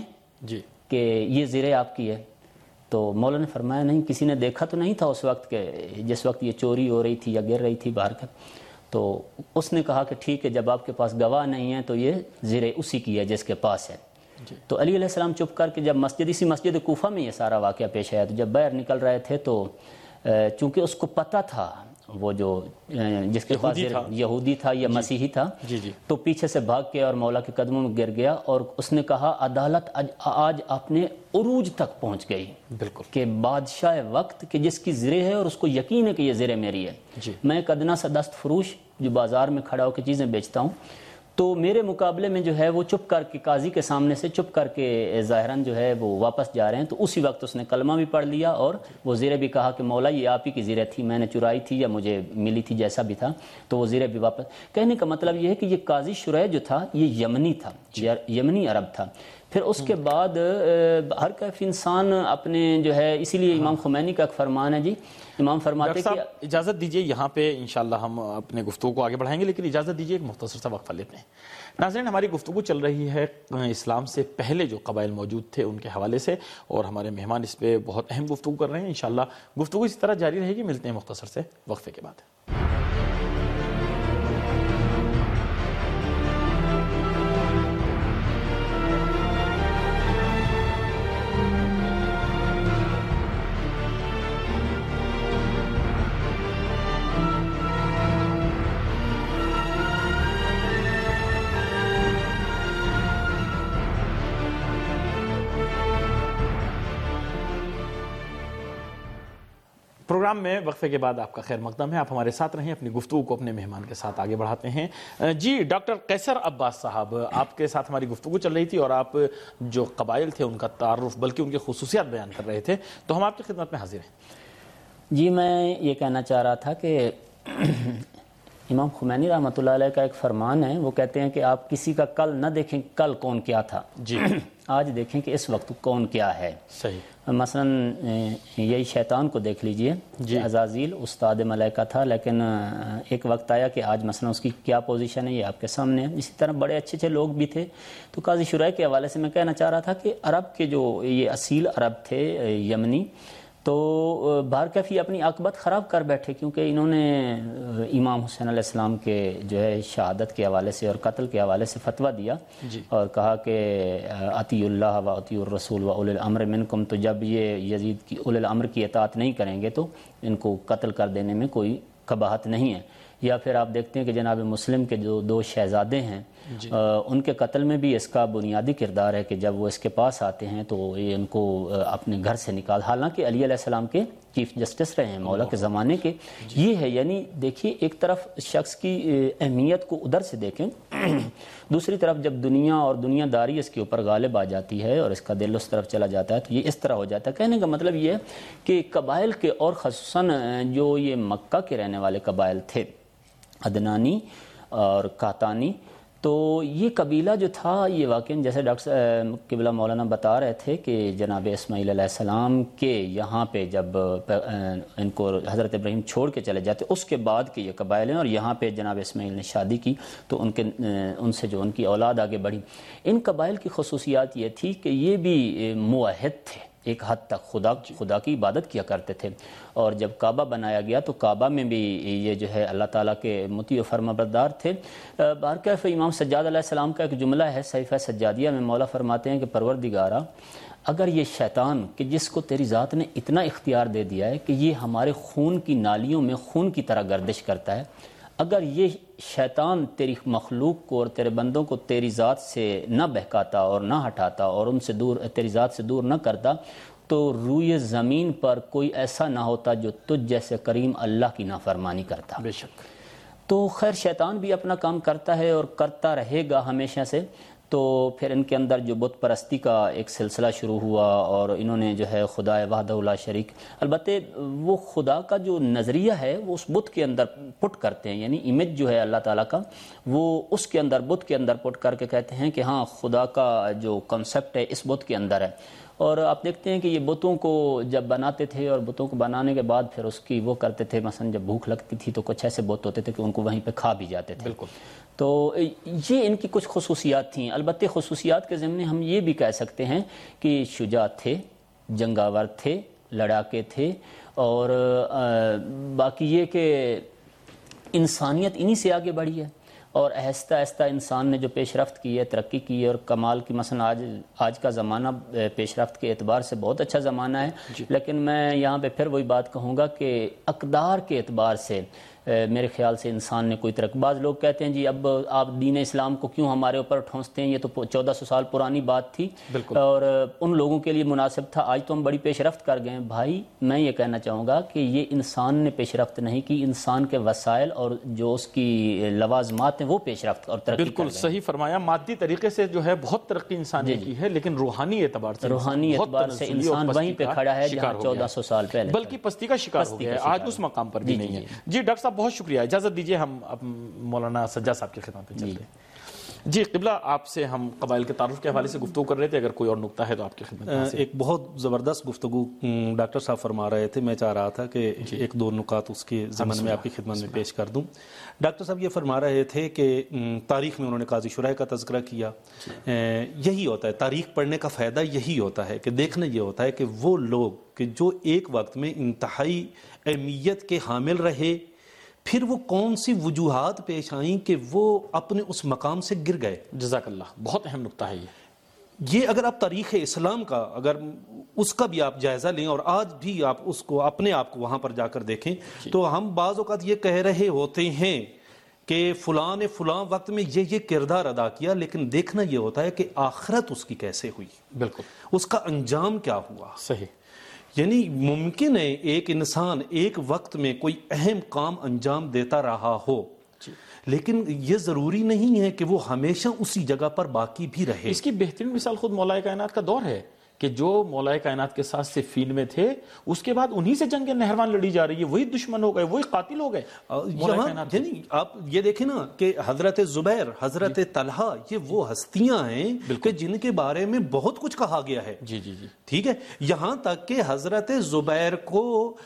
کہ یہ زرہ آپ کی ہے؟ تو مولا نے فرمایا نہیں، کسی نے دیکھا تو نہیں تھا اس وقت کے جس وقت یہ چوری ہو رہی تھی یا گر رہی تھی باہر کا. تو اس نے کہا کہ ٹھیک ہے، جب آپ کے پاس گواہ نہیں ہے تو یہ زرہ اسی کی ہے جس کے پاس ہے. تو علی علیہ السلام چپ کر کے جب اسی مسجد کوفہ میں یہ سارا واقعہ پیش آیا تو جب باہر نکل رہے تھے تو چونکہ اس کو پتہ تھا وہ جو جس کے پاس یہودی تھا یا مسیحی تھا، تو پیچھے سے بھاگ کے اور مولا کے قدموں میں گر گیا اور اس نے کہا عدالت آج اپنے عروج تک پہنچ گئی. بالکل. کہ بادشاہ وقت کہ جس کی زرہ ہے اور اس کو یقین ہے کہ یہ زرہ میری ہے. میں ایک ادنا سا دست فروش جو بازار میں کھڑا ہو کے چیزیں بیچتا ہوں، تو میرے مقابلے میں جو ہے وہ چپ کر کے قاضی کے سامنے سے چپ کر کے ظاہراً جو ہے وہ واپس جا رہے ہیں. تو اسی وقت اس نے کلمہ بھی پڑھ لیا اور وہ زرہ بھی کہا کہ مولا یہ آپ ہی کی زرہ تھی، میں نے چرائی تھی یا مجھے ملی تھی، جیسا بھی تھا. تو وہ زرہ بھی واپس. کہنے کا مطلب یہ ہے کہ یہ قاضی شریح جو تھا یہ یمنی تھا، یمنی عرب تھا. پھر اس کے بعد ہر کیف انسان اپنے جو ہے، اسی لیے امام خمینی کا ایک فرمان ہے. امام فرماتے کہ اجازت دیجئے یہاں پہ انشاءاللہ ہم اپنے گفتگو کو آگے بڑھائیں گے، لیکن اجازت دیجئے ایک مختصر سا وقفہ لیتے ہیں. ناظرین، ہماری گفتگو چل رہی ہے اسلام سے پہلے جو قبائل موجود تھے ان کے حوالے سے، اور ہمارے مہمان اس پہ بہت اہم گفتگو کر رہے ہیں. انشاءاللہ گفتگو اسی طرح جاری رہے گی. ملتے ہیں مختصر سے وقفے کے بعد. پروگرام میں وقفے کے بعد آپ کا خیر مقدم ہے. آپ ہمارے ساتھ رہیں، اپنی گفتگو کو اپنے مہمان کے ساتھ آگے بڑھاتے ہیں. جی ڈاکٹر قیصر عباس صاحب، آپ کے ساتھ ہماری گفتگو چل رہی تھی اور آپ جو قبائل تھے ان کا تعارف بلکہ ان کی خصوصیات بیان کر رہے تھے، تو ہم آپ کی خدمت میں حاضر ہیں. جی میں یہ کہنا چاہ رہا تھا کہ امام خمینی رحمۃ اللہ علیہ کا ایک فرمان ہے، وہ کہتے ہیں کہ آپ کسی کا کل نہ دیکھیں کل کون کیا تھا، جی آج دیکھیں کہ اس وقت کون کیا ہے. صحیح. مثلا یہی شیطان کو دیکھ لیجئے، عزازیل استاد ملائکہ تھا، لیکن ایک وقت آیا کہ آج مثلا اس کی کیا پوزیشن ہے یہ آپ کے سامنے ہے. اسی طرح بڑے اچھے اچھے لوگ بھی تھے. تو قاضی شرح کے حوالے سے میں کہنا چاہ رہا تھا کہ عرب کے جو یہ اصیل عرب تھے یمنی، تو بارکیفی اپنی عاقبت خراب کر بیٹھے، کیونکہ انہوں نے امام حسین علیہ السلام کے جو ہے شہادت کے حوالے سے اور قتل کے حوالے سے فتویٰ دیا اور کہا کہ اطیع اللہ و اطیع الرسول و اولی الامر منکم. تو جب یہ یزید کی اولی الامر کی اطاعت نہیں کریں گے تو ان کو قتل کر دینے میں کوئی قباحت نہیں ہے. یا پھر آپ دیکھتے ہیں کہ جناب مسلم کے جو 2 شہزادے ہیں ان کے قتل میں بھی اس کا بنیادی کردار ہے کہ جب وہ اس کے پاس آتے ہیں تو یہ ان کو اپنے گھر سے نکال، حالانکہ علی علیہ السلام کے چیف جسٹس رہے ہیں مولا کے زمانے کے. یہ ہے، یعنی دیکھیے ایک طرف شخص کی اہمیت کو ادھر سے دیکھیں، دوسری طرف جب دنیا اور دنیا داری اس کے اوپر غالب آ جاتی ہے اور اس کا دل اس طرف چلا جاتا ہے تو یہ اس طرح ہو جاتا ہے. کہنے کا مطلب یہ ہے کہ قبائل کے اور خصوصاً جو یہ مکہ کے رہنے والے قبائل تھے، عدنانی اور قحطانی، تو یہ قبیلہ جو تھا یہ واقعاً جیسے ڈاکٹر قبلہ مولانا بتا رہے تھے کہ جناب اسماعیل علیہ السلام کے یہاں پہ جب ان کو حضرت ابراہیم چھوڑ کے چلے جاتے اس کے بعد کے یہ قبائل ہیں، اور یہاں پہ جناب اسماعیل نے شادی کی تو ان سے جو ان کی اولاد آگے بڑھی. ان قبائل کی خصوصیات یہ تھی کہ یہ بھی موحد تھے، ایک حد تک خدا کی عبادت کیا کرتے تھے. اور جب کعبہ بنایا گیا تو کعبہ میں بھی یہ جو ہے اللہ تعالیٰ کے مطیع و فرمانبردار تھے. بارکیف امام سجاد علیہ السلام کا ایک جملہ ہے صحیفہ سجادیہ میں، مولا فرماتے ہیں کہ پروردگارا اگر یہ شیطان کہ جس کو تیری ذات نے اتنا اختیار دے دیا ہے کہ یہ ہمارے خون کی نالیوں میں خون کی طرح گردش کرتا ہے، اگر یہ شیطان تیری مخلوق کو اور تیرے بندوں کو تیری ذات سے نہ بہکاتا اور نہ ہٹاتا اور ان سے دور تیری ذات سے دور نہ کرتا تو روئے زمین پر کوئی ایسا نہ ہوتا جو تجھ جیسے کریم اللہ کی نافرمانی کرتا. بے شک. تو خیر شیطان بھی اپنا کام کرتا ہے اور کرتا رہے گا ہمیشہ سے. تو پھر ان کے اندر جو بت پرستی کا ایک سلسلہ شروع ہوا اور انہوں نے جو ہے خدا وحدہ لا شریک، البتہ وہ خدا کا جو نظریہ ہے وہ اس بت کے اندر پٹ کرتے ہیں، یعنی امیج جو ہے اللہ تعالیٰ کا وہ اس کے اندر بت کے اندر پٹ کر کے کہتے ہیں کہ ہاں خدا کا جو کنسیپٹ ہے اس بت کے اندر ہے. اور آپ دیکھتے ہیں کہ یہ بتوں کو جب بناتے تھے اور بتوں کو بنانے کے بعد پھر اس کی وہ کرتے تھے، مثلا جب بھوک لگتی تھی تو کچھ ایسے بت ہوتے تھے کہ ان کو وہیں پہ کھا بھی جاتے تھے. بالکل. تو یہ ان کی کچھ خصوصیات تھیں. البتہ خصوصیات کے ضمن ہم یہ بھی کہہ سکتے ہیں کہ شجاع تھے، جنگاور تھے، لڑاکے تھے، اور باقی یہ کہ انسانیت انہی سے آگے بڑھی ہے. اور آہستہ آہستہ انسان نے جو پیش رفت کی ہے، ترقی کی ہے اور کمال کی، مثلا آج کا زمانہ پیش رفت کے اعتبار سے بہت اچھا زمانہ ہے، لیکن میں یہاں پہ پھر وہی بات کہوں گا کہ اقدار کے اعتبار سے میرے خیال سے انسان نے کوئی ترقی. بعض لوگ کہتے ہیں جی اب آپ دین اسلام کو کیوں ہمارے اوپر ٹھونستے ہیں، یہ تو 1400 سال پرانی بات تھی اور ان لوگوں کے لیے مناسب تھا، آج تو ہم بڑی پیش رفت کر گئے ہیں. بھائی میں یہ کہنا چاہوں گا کہ یہ انسان نے پیش رفت نہیں کی، انسان کے وسائل اور جو اس کی لوازمات ہیں وہ پیش رفت اور ترقی. بالکل صحیح فرمایا. مادی طریقے سے جو ہے بہت ترقی انسان نے کی ہے، لیکن روحانی اعتبار سے انسان وہیں پہ کھڑا ہے جہاں 1400 سال پہلے بلکہ پستی کا شکار ہو گیا ہے، آج اس مقام پر بھی نہیں ہے. جی ڈاکٹر صاحب بہت شکریہ. اجازت دیجیے ہم اب مولانا سجاد صاحب کی خدمت میں چلتے ہیں. جی قبلہ آپ سے ہم قبائل کے تعارف کے حوالے سے گفتگو کر رہے تھے، اگر کوئی اور نقطہ ہے تو آپ کی خدمت میں. ایک بہت زبردست گفتگو ڈاکٹر صاحب فرما رہے تھے، میں چاہ رہا تھا کہ ایک دو نکات اس کے ضمن میں آپ کی خدمت میں پیش کر دوں. ڈاکٹر صاحب یہ فرما رہے تھے کہ تاریخ میں انہوں نے قاضی شرح کا تذکرہ کیا. یہی ہوتا ہے تاریخ پڑھنے کا فائدہ، یہی ہوتا ہے کہ دیکھنا یہ ہوتا ہے کہ وہ لوگ کہ جو ایک وقت میں انتہائی اہمیت کے حامل رہے، پھر وہ کون سی وجوہات پیش آئیں کہ وہ اپنے اس مقام سے گر گئے. جزاک اللہ. بہت اہم نقطہ ہے یہ. اگر آپ تاریخ اسلام کا اگر اس کا بھی آپ جائزہ لیں اور آج بھی آپ اس کو اپنے آپ کو وہاں پر جا کر دیکھیں تو ہم بعض اوقات یہ کہہ رہے ہوتے ہیں کہ فلاں نے فلاں وقت میں یہ کردار ادا کیا، لیکن دیکھنا یہ ہوتا ہے کہ آخرت اس کی کیسے ہوئی. بالکل. اس کا انجام کیا ہوا. صحیح. یعنی ممکن ہے ایک انسان ایک وقت میں کوئی اہم کام انجام دیتا رہا ہو، لیکن یہ ضروری نہیں ہے کہ وہ ہمیشہ اسی جگہ پر باقی بھی رہے. اس کی بہترین مثال خود مولا کائنات کا دور ہے کہ جو مولا کائنات کے ساتھ صفین میں تھے اس کے بعد انہی سے جنگ نہروان لڑی جا رہی ہے، وہی دشمن ہو گئے، وہی قاتل ہو گئے. یعنی آپ یہ دیکھیں نا کہ حضرت زبیر، حضرت طلحہ، یہ وہ ہستیاں ہیں کہ جن کے بارے میں بہت کچھ کہا گیا ہے. جی جی جی ٹھیک ہے، یہاں تک کہ حضرت زبیر کو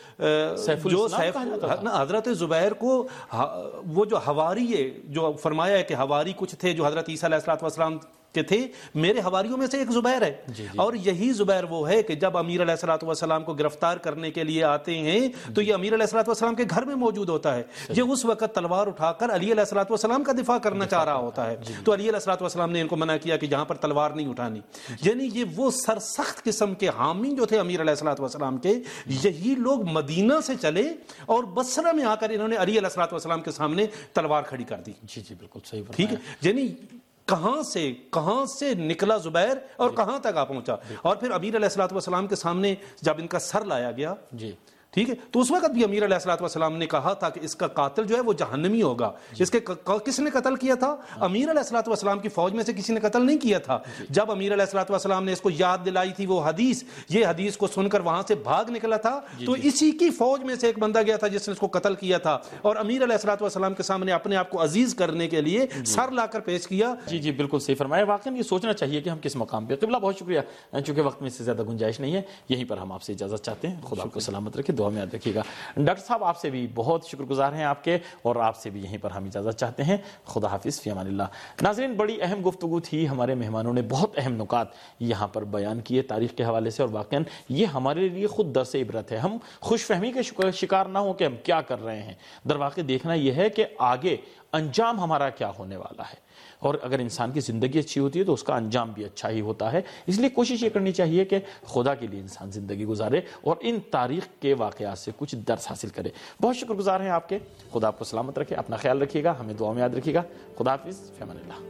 حضرت زبیر کو وہ جو حواری ہے، جو فرمایا ہے کہ حواری کچھ تھے جو حضرت عیسیٰ علیہ السلام کے تھے، میرے حواریوں میں سے ایک زبیر ہے. اور یہی زبیر وہ ہے کہ جب امیر علیہ الصلوۃ والسلام کو گرفتار کرنے کے لیے آتے ہیں تو یہ امیر علیہ الصلوۃ والسلام کے گھر میں موجود ہوتا ہے. یہ اس وقت تلوار اٹھا کر علی علیہ الصلوۃ والسلام کا دفاع کرنا چاہ رہا ہوتا ہے. تو علی علیہ الصلوۃ والسلام نے ان کو منع کیا کہ یہاں پر تلوار نہیں اٹھانی. یعنی یہ وہ سرسخت قسم کے حامی جو تھے امیر علیہ الصلوۃ والسلام کے، یہی لوگ مدینہ سے چلے اور بصرہ میں آ کر انہوں نے علی علیہ الصلوۃ والسلام کے سامنے تلوار کھڑی کر دی. جی جی بالکل صحیح. ٹھیک ہے، یعنی کہاں سے نکلا زبیر اور کہاں تک آ پہنچا. اور پھر امیر علیہ الصلوۃ والسلام کے سامنے جب ان کا سر لایا گیا، جی ٹھیک ہے، تو اس وقت بھی امیر علیہ الصلوۃ والسلام نے کہا تھا کہ اس کا قاتل جو ہے وہ جہنمی ہوگا. اس کے کس نے قتل کیا تھا؟ امیر علیہ الصلوۃ والسلام کی فوج میں سے کسی نے قتل نہیں کیا تھا. جب امیر علیہ الصلوۃ والسلام نے اس کو یاد دلائی تھی وہ حدیث، یہ حدیث کو سن کر وہاں سے بھاگ نکلا تھا، تو اسی کی فوج میں سے ایک بندہ گیا تھا جس نے اس کو قتل کیا تھا، اور امیر علیہ الصلوۃ والسلام کے سامنے اپنے آپ کو عزیز کرنے کے لیے سر لا کر پیش کیا. جی جی بالکل صحیح فرمایا. واقعی یہ سوچنا چاہیے کہ ہم کس مقام پہ. قبلہ بہت شکریہ، چونکہ وقت میں سے زیادہ گنجائش نہیں ہے، یہیں پر ہم آپ سے اجازت چاہتے ہیں. خدا آپ کو سلامت رکھے، دعا میں یاد رکھیے گا. ڈاکٹر صاحب آپ سے بھی بہت شکر گزار ہیں آپ کے، اور آپ سے بھی یہیں پر ہم اجازت چاہتے ہیں. خدا حافظ، فی امان اللہ. ناظرین، بڑی اہم گفتگو تھی. ہمارے مہمانوں نے بہت اہم نکات یہاں پر بیان کیے تاریخ کے حوالے سے، اور واقعاً یہ ہمارے لیے خود درس عبرت ہے. ہم خوش فہمی کے شکار نہ ہوں کہ ہم کیا کر رہے ہیں، در واقع دیکھنا یہ ہے کہ آگے انجام ہمارا کیا ہونے والا ہے. اور اگر انسان کی زندگی اچھی ہوتی ہے تو اس کا انجام بھی اچھا ہی ہوتا ہے. اس لیے کوشش یہ کرنی چاہیے کہ خدا کے لیے انسان زندگی گزارے اور ان تاریخ کے واقعات سے کچھ درس حاصل کرے. بہت شکر گزار ہیں آپ کے. خدا آپ کو سلامت رکھے، اپنا خیال رکھیے گا، ہمیں دعا میں یاد رکھیے گا. خدا حافظ، فی امان اللہ.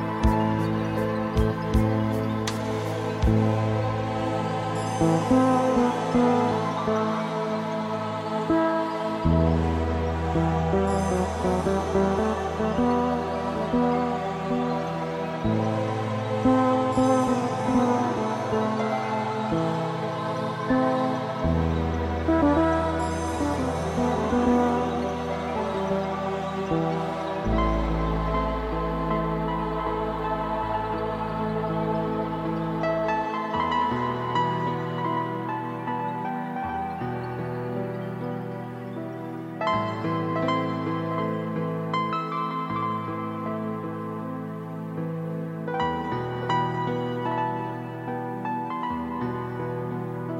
Thank you.